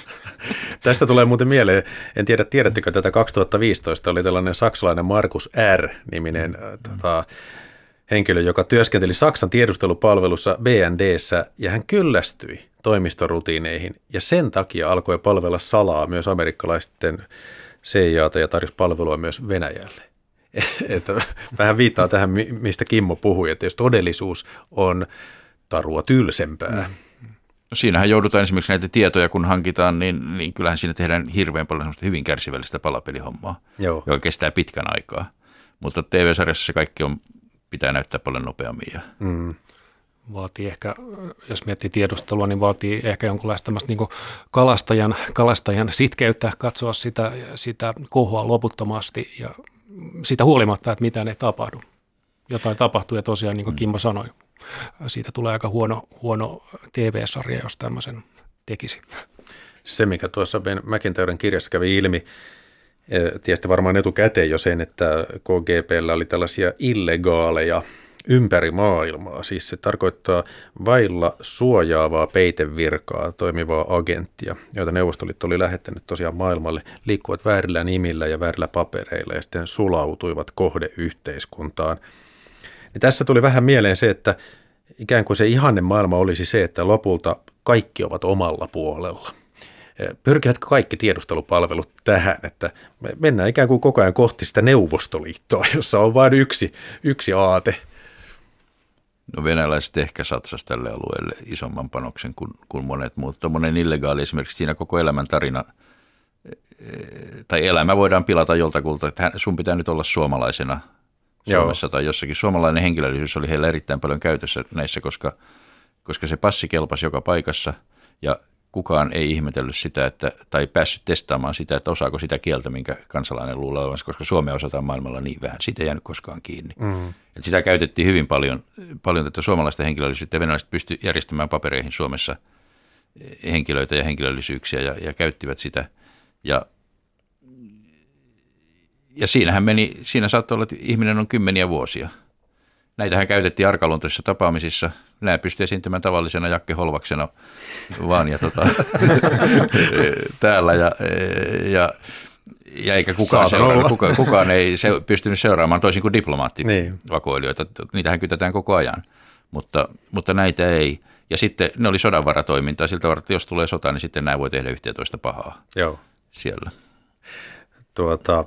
Tästä tulee muuten mieleen, en tiedä tiedättekö tätä kaksituhattaviisitoista, oli tällainen saksalainen Markus R-niminen tota, henkilö, joka työskenteli Saksan tiedustelupalvelussa B N D:ssä ja hän kyllästyi toimistorutiineihin ja sen takia alkoi palvella salaa myös amerikkalaisten C I A:ta ja tarjosi palvelua myös Venäjälle. Että vähän viittaa tähän, mistä Kimmo puhui, että jos todellisuus on tarua tylsempää. No siinähän joudutaan esimerkiksi näitä tietoja, kun hankitaan, niin, niin kyllähän siinä tehdään hirveän paljon hyvin kärsivällistä palapelihommaa, Joo. joka kestää pitkän aikaa. Mutta T V-sarjassa se kaikki on, pitää näyttää paljon nopeammin. Ja mm. Vaatii ehkä, jos miettii tiedustelua, niin vaatii ehkä jonkunlaista niin kuin kalastajan, kalastajan sitkeyttä katsoa sitä, sitä kohoa loputtomasti ja sitä huolimatta, että mitään ei tapahdu. Jotain tapahtuu ja tosiaan, niin kuin Kimmo sanoi, siitä tulee aika huono, huono T V-sarja, jos tämmöisen tekisi. Se, mikä tuossa Ben McIntyren kirjassa kävi ilmi, tiedätte varmaan etukäteen jo sen, että K G B:llä oli tällaisia illegaaleja ympäri maailmaa. Siis se tarkoittaa vailla suojaavaa peitevirkaa toimivaa agenttia, joita Neuvostoliitto oli lähettänyt tosiaan maailmalle, liikkuvat väärillä nimillä ja väärillä papereilla ja sitten sulautuivat kohdeyhteiskuntaan. Niin tässä tuli vähän mieleen se, että ikään kuin se ihanne maailma olisi se, että lopulta kaikki ovat omalla puolella. Pyrkivätkö kaikki tiedustelupalvelut tähän, että me mennään ikään kuin koko ajan kohti sitä Neuvostoliittoa, jossa on vain yksi, yksi aate? No venäläiset ehkä satsasi tälle alueelle isomman panoksen kuin, kuin monet muut. Tuommoinen illegaali esimerkiksi siinä koko elämän tarina, tai elämä voidaan pilata joltakulta, että sun pitää nyt olla suomalaisena Suomessa Joo. tai jossakin. Suomalainen henkilöllisyys oli heillä erittäin paljon käytössä näissä, koska, koska se passi kelpasi joka paikassa ja kukaan ei ihmetellyt sitä, että, tai päässyt testaamaan sitä, että osaako sitä kieltä, minkä kansalainen luulee olevansa, koska Suomea osataan maailmalla niin vähän. Siitä ei jäänyt koskaan kiinni. Mm. Et sitä käytettiin hyvin paljon, paljon tätä suomalaista henkilöllisyyttä, ja venäläiset pystyivät järjestämään papereihin Suomessa henkilöitä ja henkilöllisyyksiä, ja, ja käyttivät sitä. Ja, ja siinähän meni, siinä saattoi olla, että ihminen on kymmeniä vuosia. Näitähän käytettiin arkaluontoisissa tapaamisissa. Nämä pystyy esiintymään tavallisena Jakke Holvaksena vaan ja tota, täällä ja, ja, ja eikä kukaan, seura, kuka, kukaan ei se, pystynyt seuraamaan toisin kuin diplomaattivakoilijoita. Niin. Niitähän kytätään koko ajan, mutta, mutta näitä ei. Ja sitten ne oli sodanvaratoimintaa siltä varten, että jos tulee sota, niin sitten nämä voi tehdä yhtä toista pahaa Joo. siellä. Tuota...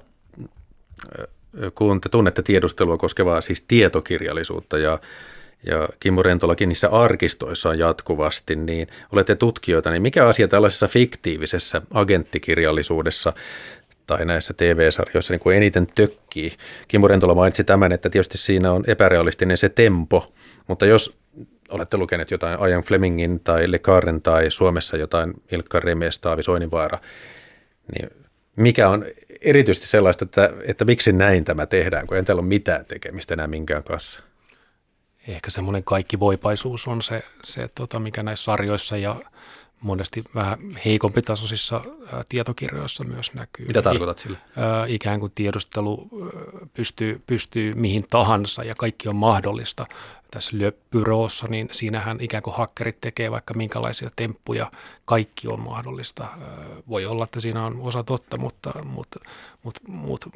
Kun te tunnette tiedustelua koskevaa siis tietokirjallisuutta ja, ja Kimmo Rentolakin niissä arkistoissaan jatkuvasti, niin olette tutkijoita, niin mikä asia tällaisessa fiktiivisessä agenttikirjallisuudessa tai näissä T V-sarjoissa niin kuin eniten tökkii? Kimmo Rentola mainitsi tämän, että tietysti siinä on epärealistinen se tempo, mutta jos olette lukeneet jotain Ian Flemingin tai Le Carren tai Suomessa jotain Ilkka Remes, Taavi Soininvaara, niin mikä on erityisesti sellaista, että, että miksi näin tämä tehdään, kun ei täällä ole mitään tekemistä enää minkään kanssa? Ehkä semmoinen kaikkivoipaisuus on se, se tota, mikä näissä sarjoissa ja monesti vähän heikompitasoisissa ää, tietokirjoissa myös näkyy. Mitä tarkoitat sillä? Ää, ikään kuin tiedustelu ää, pystyy, pystyy mihin tahansa ja kaikki on mahdollista. Tässä Le Bureaussa, niin siinähän ikään kuin hakkerit tekee vaikka minkälaisia temppuja, kaikki on mahdollista. Ää, voi olla, että siinä on osa totta, mutta, mutta, mutta, mutta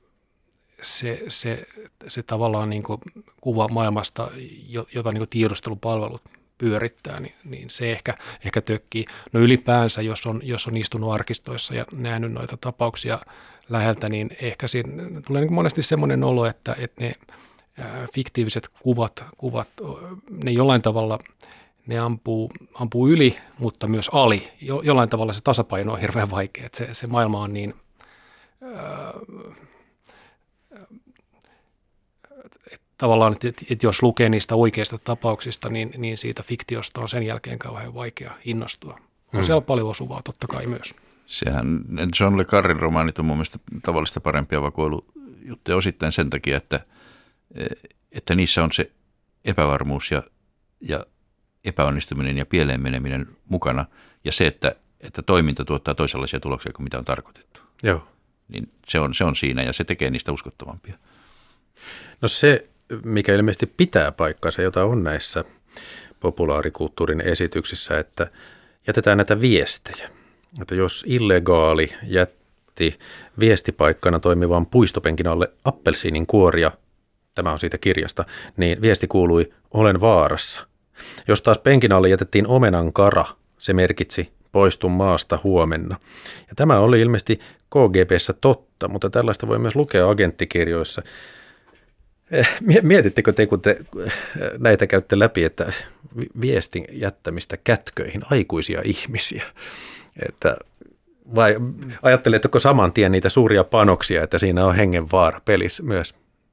se, se, se tavallaan niin kuin kuva maailmasta, jota niin kuin tiedustelupalvelut pyörittää, niin, niin se ehkä, ehkä tökkii. No ylipäänsä, jos on, jos on istunut arkistoissa ja nähnyt noita tapauksia läheltä, niin ehkä siinä tulee niin monesti semmoinen olo, että, että ne ää, fiktiiviset kuvat, kuvat, ne jollain tavalla ne ampuu, ampuu yli, mutta myös ali. Jo, jollain tavalla se tasapaino on hirveän vaikea, että se, se maailma on niin... Ää, Tavallaan, että, että jos lukee niistä oikeista tapauksista, niin, niin siitä fiktiosta on sen jälkeen kauhean vaikea innostua. On hmm. siellä paljon osuvaa totta kai myös. Sehän John le Carren romaanit on mun mielestä tavallista parempia vakoilujuttuja osittain sen takia, että, että niissä on se epävarmuus ja, ja epäonnistuminen ja pieleen meneminen mukana. Ja se, että, että toiminta tuottaa toisenlaisia tuloksia kuin mitä on tarkoitettu. Joo. Niin se on, se on siinä ja se tekee niistä uskottavampia. No se, mikä ilmeisesti pitää paikkansa, jota on näissä populaarikulttuurin esityksissä, että jätetään näitä viestejä. Että jos illegaali jätti viestipaikkana toimivan puistopenkin alle appelsiinin kuoria, tämä on siitä kirjasta, niin viesti kuului, olen vaarassa. Jos taas penkin alle jätettiin omenan kara, se merkitsi, poistun maasta huomenna. Ja tämä oli ilmeisesti K G B:ssä totta, mutta tällaista voi myös lukea agenttikirjoissa. Mietittekö te, kun te näitä käytte läpi, että viestin jättämistä kätköihin aikuisia ihmisiä, että vai ajatteletteko saman tien niitä suuria panoksia, että siinä on hengenvaara pelissä myös?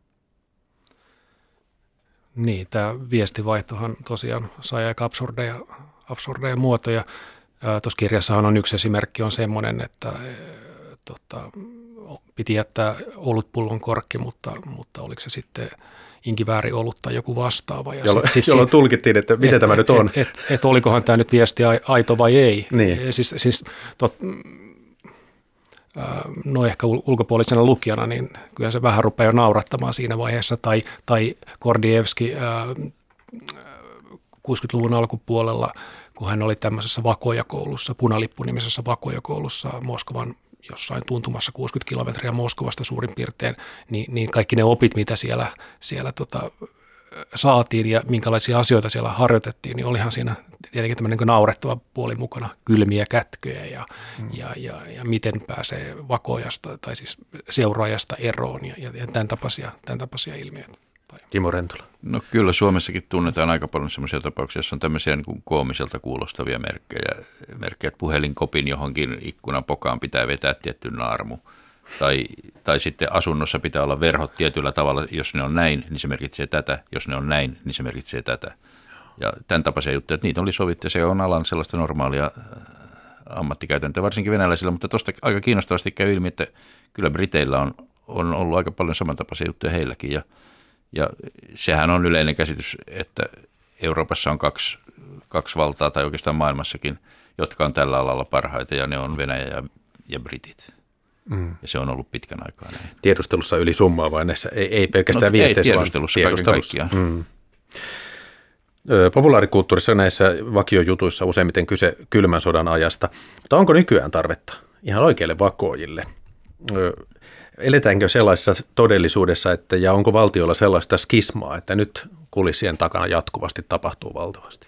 Niin, tämä viestivaihtohan tosiaan sai aika absurdeja, absurdeja muotoja. Tuossa kirjassahan on yksi esimerkki on semmoinen, että tota, piti jättää olutpullon korkki, mutta, mutta oliko se sitten inkivääri olut tai joku vastaava. Ja jolloin, sit, jolloin tulkittiin, että mitä et, tämä et, nyt on. Että et, et, et olikohan tämä nyt viesti aito vai ei. Niin. Siis, siis tot, no ehkä ulkopuolisena lukijana, niin kyllä se vähän rupeaa jo naurattamaan siinä vaiheessa. Tai, tai Gordievski kuusikymmentäluvun alkupuolella, kun hän oli tämmöisessä vakojakoulussa, Punalippu-nimisessä vakojakoulussa Moskovan jossain tuntumassa kuusikymmentä kilometriä Moskovasta suurin piirtein, niin, niin kaikki ne opit, mitä siellä, siellä tota, saatiin ja minkälaisia asioita siellä harjoitettiin, niin olihan siinä tietenkin tämmöinen niin naurettava puoli mukana, kylmiä kätköjä ja, mm. ja, ja, ja miten pääsee vakojasta tai siis seuraajasta eroon ja, ja, ja tämän, tapaisia, tämän tapaisia ilmiöitä. Timo Rentola. No kyllä Suomessakin tunnetaan aika paljon sellaisia tapauksia, joissa on tämmöisiä niin kuin koomiselta kuulostavia merkkejä, merkkejä, että puhelinkopin johonkin ikkunan pokaan pitää vetää tietty naarmu. Tai, tai sitten asunnossa pitää olla verhot tietyllä tavalla, jos ne on näin, niin se merkitsee tätä, jos ne on näin, niin se merkitsee tätä. Ja tämän tapaisia juttuja, että niitä oli sovittu ja se on alan sellaista normaalia ammattikäytäntöä, varsinkin venäläisillä, mutta tuosta aika kiinnostavasti käy ilmi, että kyllä Briteillä on, on ollut aika paljon samantapaisia juttuja heilläkin ja, ja sehän on yleinen käsitys, että Euroopassa on kaksi, kaksi valtaa tai oikeastaan maailmassakin, jotka on tällä alalla parhaita ja ne on Venäjä ja, ja Britit. Mm. Ja se on ollut pitkän aikaa näin. Tiedustelussa yli summaa vai näissä, ei, ei pelkästään no, viesteissä, ei tiedustelussa, vaan tiedustelussa. Kaiken kaikkiaan. Mm. Populaarikulttuurissa näissä vakiojutuissa useimmiten kyse kylmän sodan ajasta, mutta onko nykyään tarvetta ihan oikeille vakoojille? Eletäänkö sellaisessa todellisuudessa, että ja onko valtiolla sellaista skismaa, että nyt kulissien takana jatkuvasti tapahtuu valtavasti?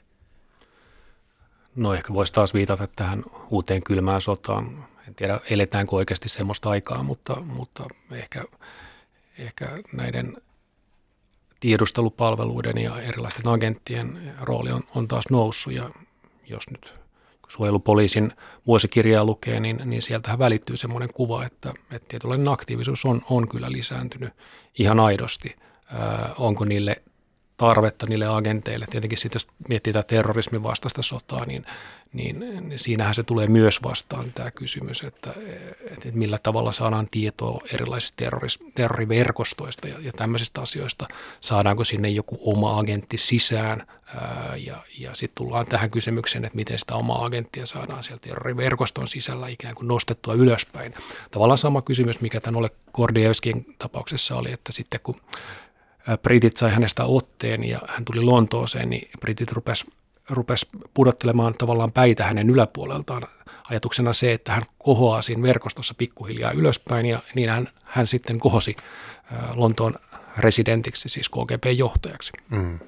No ehkä voisi taas viitata tähän uuteen kylmään sotaan. En tiedä, eletäänkö oikeasti semmoista aikaa, mutta, mutta ehkä, ehkä näiden tiedustelupalveluiden ja erilaisten agenttien rooli on, on taas noussut. Ja jos nyt suojelupoliisin vuosikirjaa lukee, niin, niin sieltähän välittyy semmoinen kuva, että, että tietynlainen aktiivisuus on, on kyllä lisääntynyt ihan aidosti. Ää, onko niille tarvetta niille agenteille? Tietenkin sitten jos miettii tätä terrorismin vastaista sotaa, niin, niin, niin siinähän se tulee myös vastaan tämä kysymys, että, että millä tavalla saadaan tietoa erilaisista terroriverkostoista ja, ja tämmöisistä asioista. Saadaanko sinne joku oma agentti sisään ää, ja, ja sitten tullaan tähän kysymykseen, että miten sitä omaa agenttia saadaan sieltä terroriverkoston sisällä ikään kuin nostettua ylöspäin. Tavallaan sama kysymys, mikä tämän Oleg Gordievskin tapauksessa oli, että sitten kun britit sai hänestä otteen ja hän tuli Lontooseen, niin britit rupes, rupes pudottelemaan tavallaan päitä hänen yläpuoleltaan. Ajatuksena se, että hän kohoaa siinä verkostossa pikkuhiljaa ylöspäin ja niin hän, hän sitten kohosi Lontoon residentiksi, siis K G B-johtajaksi. Mm.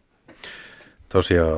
Tosiaan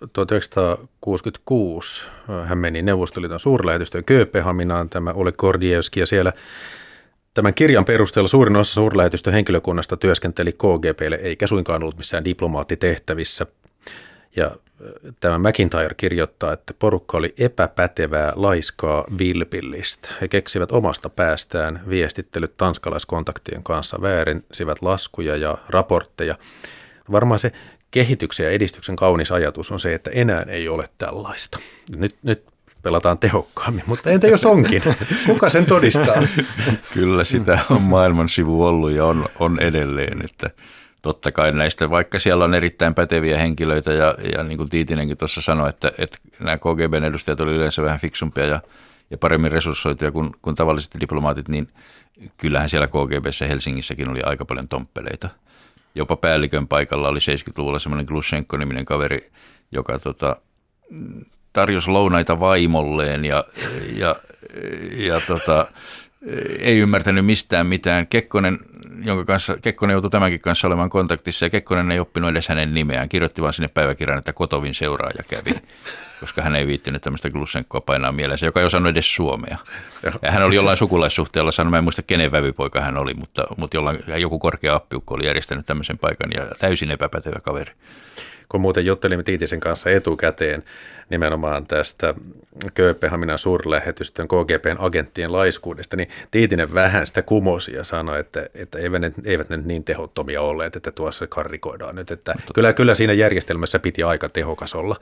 tuhatyhdeksänsataakuusikymmentäkuusi hän meni Neuvostoliiton suurlähetystöön Kööpenhaminaan, tämä Oleg Gordievski, ja siellä tämän kirjan perusteella suurin osa suurlähetystön henkilökunnasta työskenteli K G B:lle eikä suinkaan ollut missään diplomaattitehtävissä. Ja tämä McIntyre kirjoittaa, että porukka oli epäpätevää, laiskaa, vilpillistä. He keksivät omasta päästään viestittelyt tanskalaiskontaktien kanssa, väärensivät laskuja ja raportteja. Varmaan se kehityksen ja edistyksen kaunis ajatus on se, että enää ei ole tällaista. Nyt, nyt pelataan tehokkaammin, mutta entä jos onkin? Kuka sen todistaa? Kyllä sitä on maailman sivu ollut ja on, on edelleen, että totta kai näistä, vaikka siellä on erittäin päteviä henkilöitä ja, ja niin kuin Tiitinenkin tuossa sanoi, että, että nämä K G B:n edustajat oli yleensä vähän fiksumpia ja, ja paremmin resurssoituja kuin, kuin tavalliset diplomaatit, niin kyllähän siellä K G B:ssä Helsingissäkin oli aika paljon tomppeleita. Jopa päällikön paikalla oli seitsemänkymmentäluvulla semmoinen Glushenko-niminen kaveri, joka tota, tarjosi lounaita vaimolleen ja, ja, ja tota, ei ymmärtänyt mistään mitään. Kekkonen, jonka kanssa, Kekkonen joutui tämänkin kanssa olemaan kontaktissa ja Kekkonen ei oppinut edes hänen nimeään. Kirjoitti vaan sinne päiväkirjaan, että Kotovin seuraaja kävi, koska hän ei viittinyt tämmöistä Glushenkoa painaa mielensä, joka ei osannut edes suomea. Ja hän oli jollain sukulaissuhteella sanonut, mä en muista kenen vävypoika hän oli, mutta, mutta jollain, joku korkea appiukko oli järjestänyt tämmöisen paikan ja täysin epäpätevä kaveri. Kun muuten juttelimme Tiitisen kanssa etukäteen nimenomaan tästä Kööpenhaminan suurlähetystön K G B:n agenttien laiskuudesta, niin Tiitinen vähän sitä kumosi ja sanoi, että, että eivät, ne, eivät ne niin tehottomia olleet, että tuossa karrikoidaan nyt. Että kyllä, kyllä siinä järjestelmässä piti aika tehokas olla.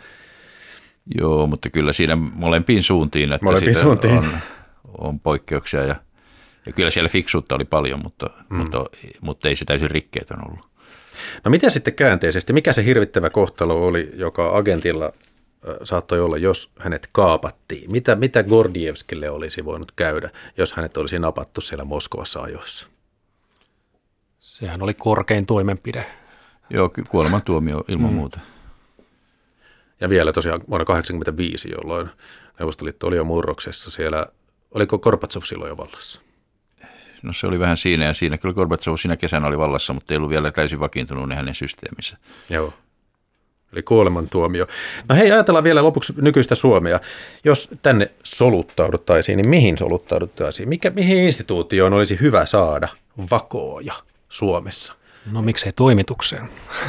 Joo, mutta kyllä siinä molempiin suuntiin, että molempiin suuntiin. On, on poikkeuksia ja, ja kyllä siellä fiksuutta oli paljon, mutta, mm. mutta, mutta ei se täysin rikkeetön ollut. No mitä sitten käänteisesti, mikä se hirvittävä kohtalo oli, joka agentilla saattoi olla, jos hänet kaapattiin? Mitä, mitä Gordievskille olisi voinut käydä, jos hänet olisi napattu siellä Moskovassa ajoissa? Sehän oli korkein toimenpide. Joo, kuolemantuomio ilman mm. muuta. Ja vielä tosiaan vuonna tuhatyhdeksänsataakahdeksankymmentäviisi, jolloin Neuvostoliitto oli jo murroksessa siellä. Oliko Gorbatsov silloin jo vallassa? No se oli vähän siinä ja siinä. Kyllä Gorbatsov siinä kesänä oli vallassa, mutta ei ollut vielä täysin vakiintunut ne hänen systeemissä. Joo. Eli kuolemantuomio. No hei, ajatellaan vielä lopuksi nykyistä Suomea. Jos tänne soluttauduttaisiin, niin mihin soluttauduttaisiin? Mikä, mihin instituutioon olisi hyvä saada vakooja Suomessa? No miksei toimitukseen?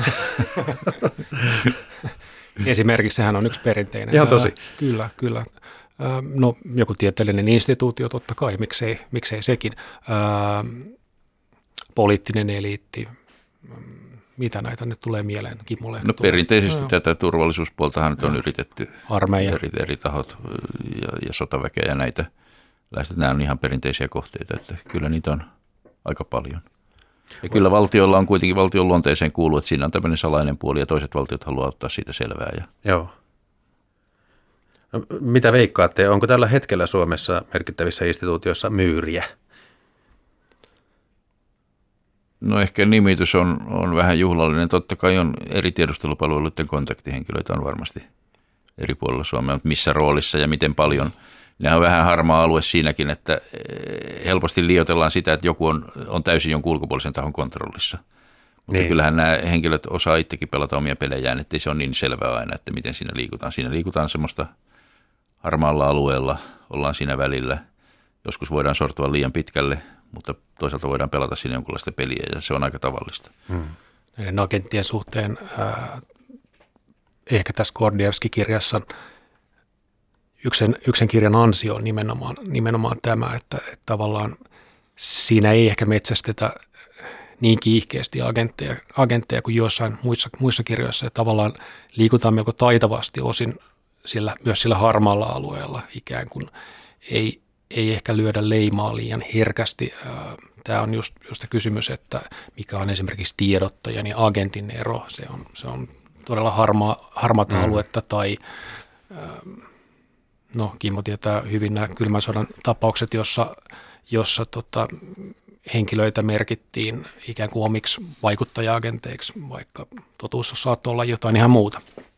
Esimerkiksi sehän on yksi perinteinen. Ihan tosi. Ää, kyllä, kyllä. Ää, no joku tieteellinen instituutio totta kai, miksei, miksei sekin. Ää, poliittinen eliitti. Mitä näitä nyt tulee mieleen, Kimmolle? No perinteisesti no, tätä turvallisuuspuoltahan nyt on yritetty. Armeija. Eri, eri tahot ja, ja sotaväkeä ja näitä. Nämä on ihan perinteisiä kohteita, että kyllä niitä on aika paljon. Ja kyllä valtiolla on kuitenkin valtion luonteeseen kuuluu, että siinä on tämmöinen salainen puoli ja toiset valtiot haluaa ottaa siitä selvää. Ja... Joo. No, mitä veikkaatte? Onko tällä hetkellä Suomessa merkittävissä instituutioissa myyriä? No ehkä nimitys on, on vähän juhlallinen. Totta kai on eri tiedustelupalveluiden kontaktihenkilöitä on varmasti eri puolilla Suomea, mutta missä roolissa ja miten paljon. Nämä on vähän harmaa alue siinäkin, että helposti liioitellaan sitä, että joku on, on täysin jonkun ulkopuolisen tahon kontrollissa. Mutta niin. Kyllähän nämä henkilöt osaa itsekin pelata omia pelejään, ettei se ole niin selvää aina, että miten siinä liikutaan. Siinä liikutaan semmoista harmaalla alueella, ollaan siinä välillä. Joskus voidaan sortua liian pitkälle, mutta toisaalta voidaan pelata siinä jonkunlaista peliä ja se on aika tavallista. Hmm. Näiden agenttien suhteen äh, ehkä tässä Gordievski-kirjassa yksen, yksen kirjan ansio on nimenomaan, nimenomaan tämä, että, että tavallaan siinä ei ehkä metsästetä niin kiihkeästi agentteja, agentteja kuin joissain muissa, muissa kirjoissa. Että tavallaan liikutaan melko taitavasti osin sillä, myös sillä harmaalla alueella ikään kuin ei, ei ehkä lyödä leimaa liian herkästi. Tämä on just, just se kysymys, että mikä on esimerkiksi tiedottajan ja agentin ero. Se on, se on todella harmaa, harmaata mm. aluetta tai no Kimmo tietää hyvin nämä kylmän sodan tapaukset, jossa, jossa tota, henkilöitä merkittiin ikään kuin omiksi vaikuttaja-agenteiksi, vaikka totuus saattoi olla jotain ihan muuta.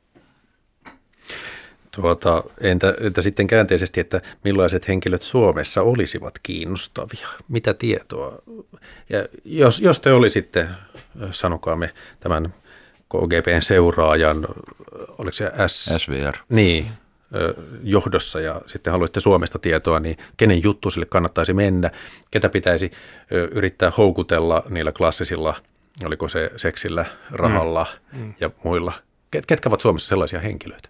Tuota, entä, entä sitten käänteisesti, että millaiset henkilöt Suomessa olisivat kiinnostavia? Mitä tietoa? Ja jos, jos te olisitte, sanokaamme tämän K G B:n seuraajan, oliko se S... S V R. Niin, johdossa ja sitten haluaisitte Suomesta tietoa, niin kenen juttu sille kannattaisi mennä, ketä pitäisi yrittää houkutella niillä klassisilla, oliko se seksillä, rahalla mm. ja muilla. Ketkä ovat Suomessa sellaisia henkilöitä?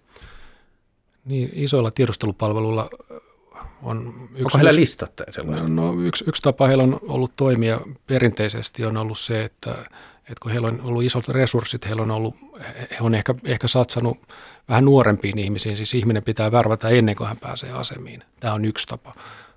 Niin, isoilla tiedustelupalveluilla on... Yksi, Onko heillä listat sellaista? No, no yksi, yksi tapa heillä on ollut toimia perinteisesti on ollut se, että, että kun heillä on ollut isot resurssit, heillä on ollut, he on ehkä, ehkä satsannut vähän nuorempiin ihmisiin, siis ihminen pitää värvätä ennen kuin hän pääsee asemiin. Tämä on yksi tapa.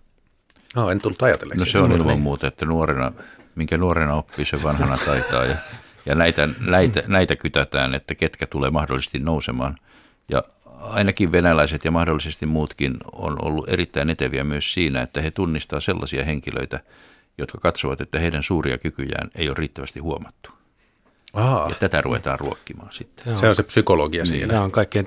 No, en tullut ajatelleeksi. No se on ilman muuta, että nuorena, minkä nuorena oppii, se vanhana taitaa ja, ja näitä, näitä, näitä kytätään, että ketkä tulee mahdollisesti nousemaan ja ainakin venäläiset ja mahdollisesti muutkin on ollut erittäin eteviä myös siinä, että he tunnistaa sellaisia henkilöitä, jotka katsovat, että heidän suuria kykyjään ei ole riittävästi huomattu. Aa. Ja tätä ruvetaan ruokkimaan sitten. Se on se psykologia siinä. Nämä on kaikkien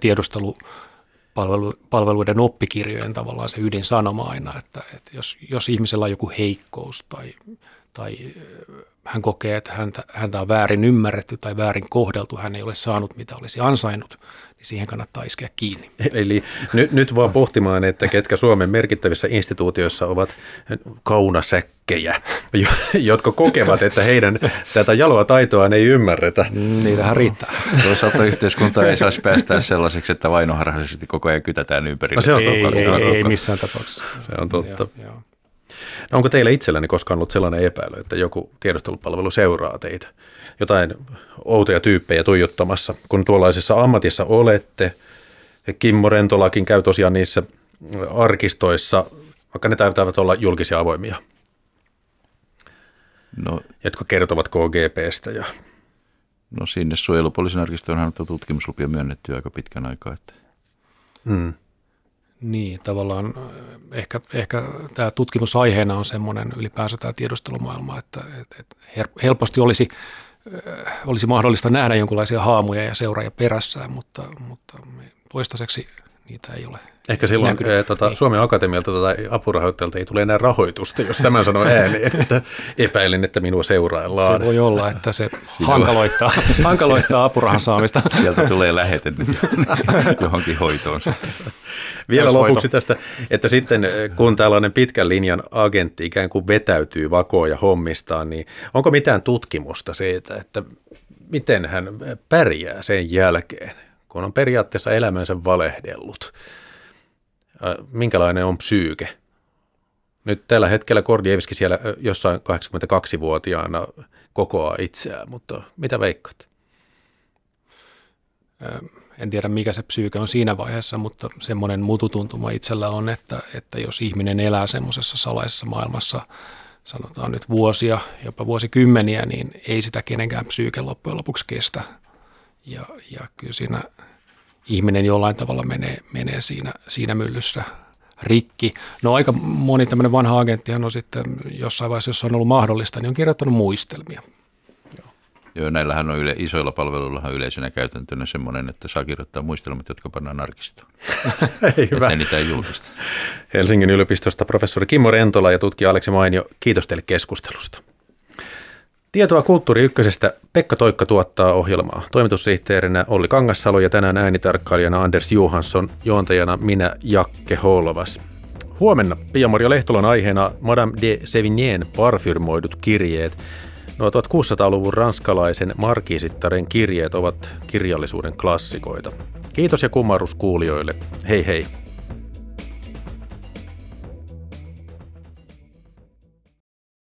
tiedustelupalveluiden oppikirjojen tavallaan se ydinsanoma aina, että, että jos, jos ihmisellä on joku heikkous tai, tai hän kokee, että häntä, häntä on väärin ymmärretty tai väärin kohdeltu, hän ei ole saanut mitä olisi ansainnut, niin siihen kannattaa iskeä kiinni. Eli nyt, nyt vaan pohtimaan, että ketkä Suomen merkittävissä instituutioissa ovat kaunasäkkejä, jotka kokevat, että heidän tätä jaloa taitoaan ei ymmärretä. Niitähän riittää. Toisaalta yhteiskunta ei saisi päästää sellaiseksi, että vainoharhaisesti koko ajan kytätään ympärille. No se on totta. Ei, se ei, on totta. ei missään tapauksessa. Se on totta. Joo, joo. No onko teillä itselläni koskaan ollut sellainen epäily, että joku tiedustelupalvelu seuraa teitä? Jotain outoja tyyppejä tuijottamassa, kun tuollaisessa ammatissa olette. Kimmo Rentolakin käy tosiaan niissä arkistoissa, vaikka ne täytyvät olla julkisia avoimia, no, jotka kertovat K G B:stä. Ja... No sinne suojelupoliisin arkistoon on tutkimuslupia myönnetty aika pitkän aikaa, että Mm. Niin, tavallaan ehkä, ehkä tämä tutkimusaiheena on semmoinen ylipäänsä tämä tiedustelumaailma, että, että helposti olisi, olisi mahdollista nähdä jonkinlaisia haamuja ja seuraajia perässään, mutta, mutta toistaiseksi niitä ei ole. Ehkä silloin e, tota, niin. Suomen Akatemialta tai apurahoittajalta ei tule enää rahoitusta, jos tämän sanoo ääneen, että epäilen, että minua seuraillaan. Se voi olla, että se hankaloittaa, hankaloittaa apurahan saamista. Sieltä tulee lähete nyt johonkin hoitoon. Vielä lopuksi tästä, että sitten kun tällainen pitkän linjan agentti ikään kuin vetäytyy vakoon ja hommistaan, niin onko mitään tutkimusta siitä, että miten hän pärjää sen jälkeen, kun on periaatteessa elämänsä valehdellut? Minkälainen on psyyke? Nyt tällä hetkellä Gordievski siellä jossain kahdeksankymmentäkaksivuotiaana kokoaa itseään, mutta mitä veikkaat? En tiedä, mikä se psyyke on siinä vaiheessa, mutta semmoinen mututuntuma itsellä on, että, että jos ihminen elää semmoisessa salaisessa maailmassa, sanotaan nyt vuosia, jopa vuosikymmeniä, niin ei sitä kenenkään psyyke loppujen lopuksi kestä. Ja, ja kyllä siinä ihminen jollain tavalla menee, menee siinä, siinä myllyssä rikki. No aika moni tämmöinen vanha agenttihan on sitten jossain vaiheessa, jos on ollut mahdollista, niin on kirjoittanut muistelmia. Joo, näillähän on yle, isoilla palveluillahan yleisenä käytäntönä semmoinen, että saa kirjoittaa muistelmat, jotka pannaan arkistoon. Ei hyvä. Että niitä ei julkista. Helsingin yliopistosta professori Kimmo Rentola ja tutkija Aleksi Mainio, kiitos teille keskustelusta. Tietoa Kulttuuri Ykkösestä Pekka Toikka tuottaa ohjelmaa. Toimitussihteerinä Olli Kangassalo ja tänään äänitarkkailijana Anders Johansson, juontajana minä Jakke Holvas. Huomenna Pia-Maria Lehtolan aiheena Madame de Sévignén parfyrmoidut kirjeet. Nuo tuhatkuusisataaluvun ranskalaisen markiisittaren kirjeet ovat kirjallisuuden klassikoita. Kiitos ja kumarrus kuulijoille. Hei hei!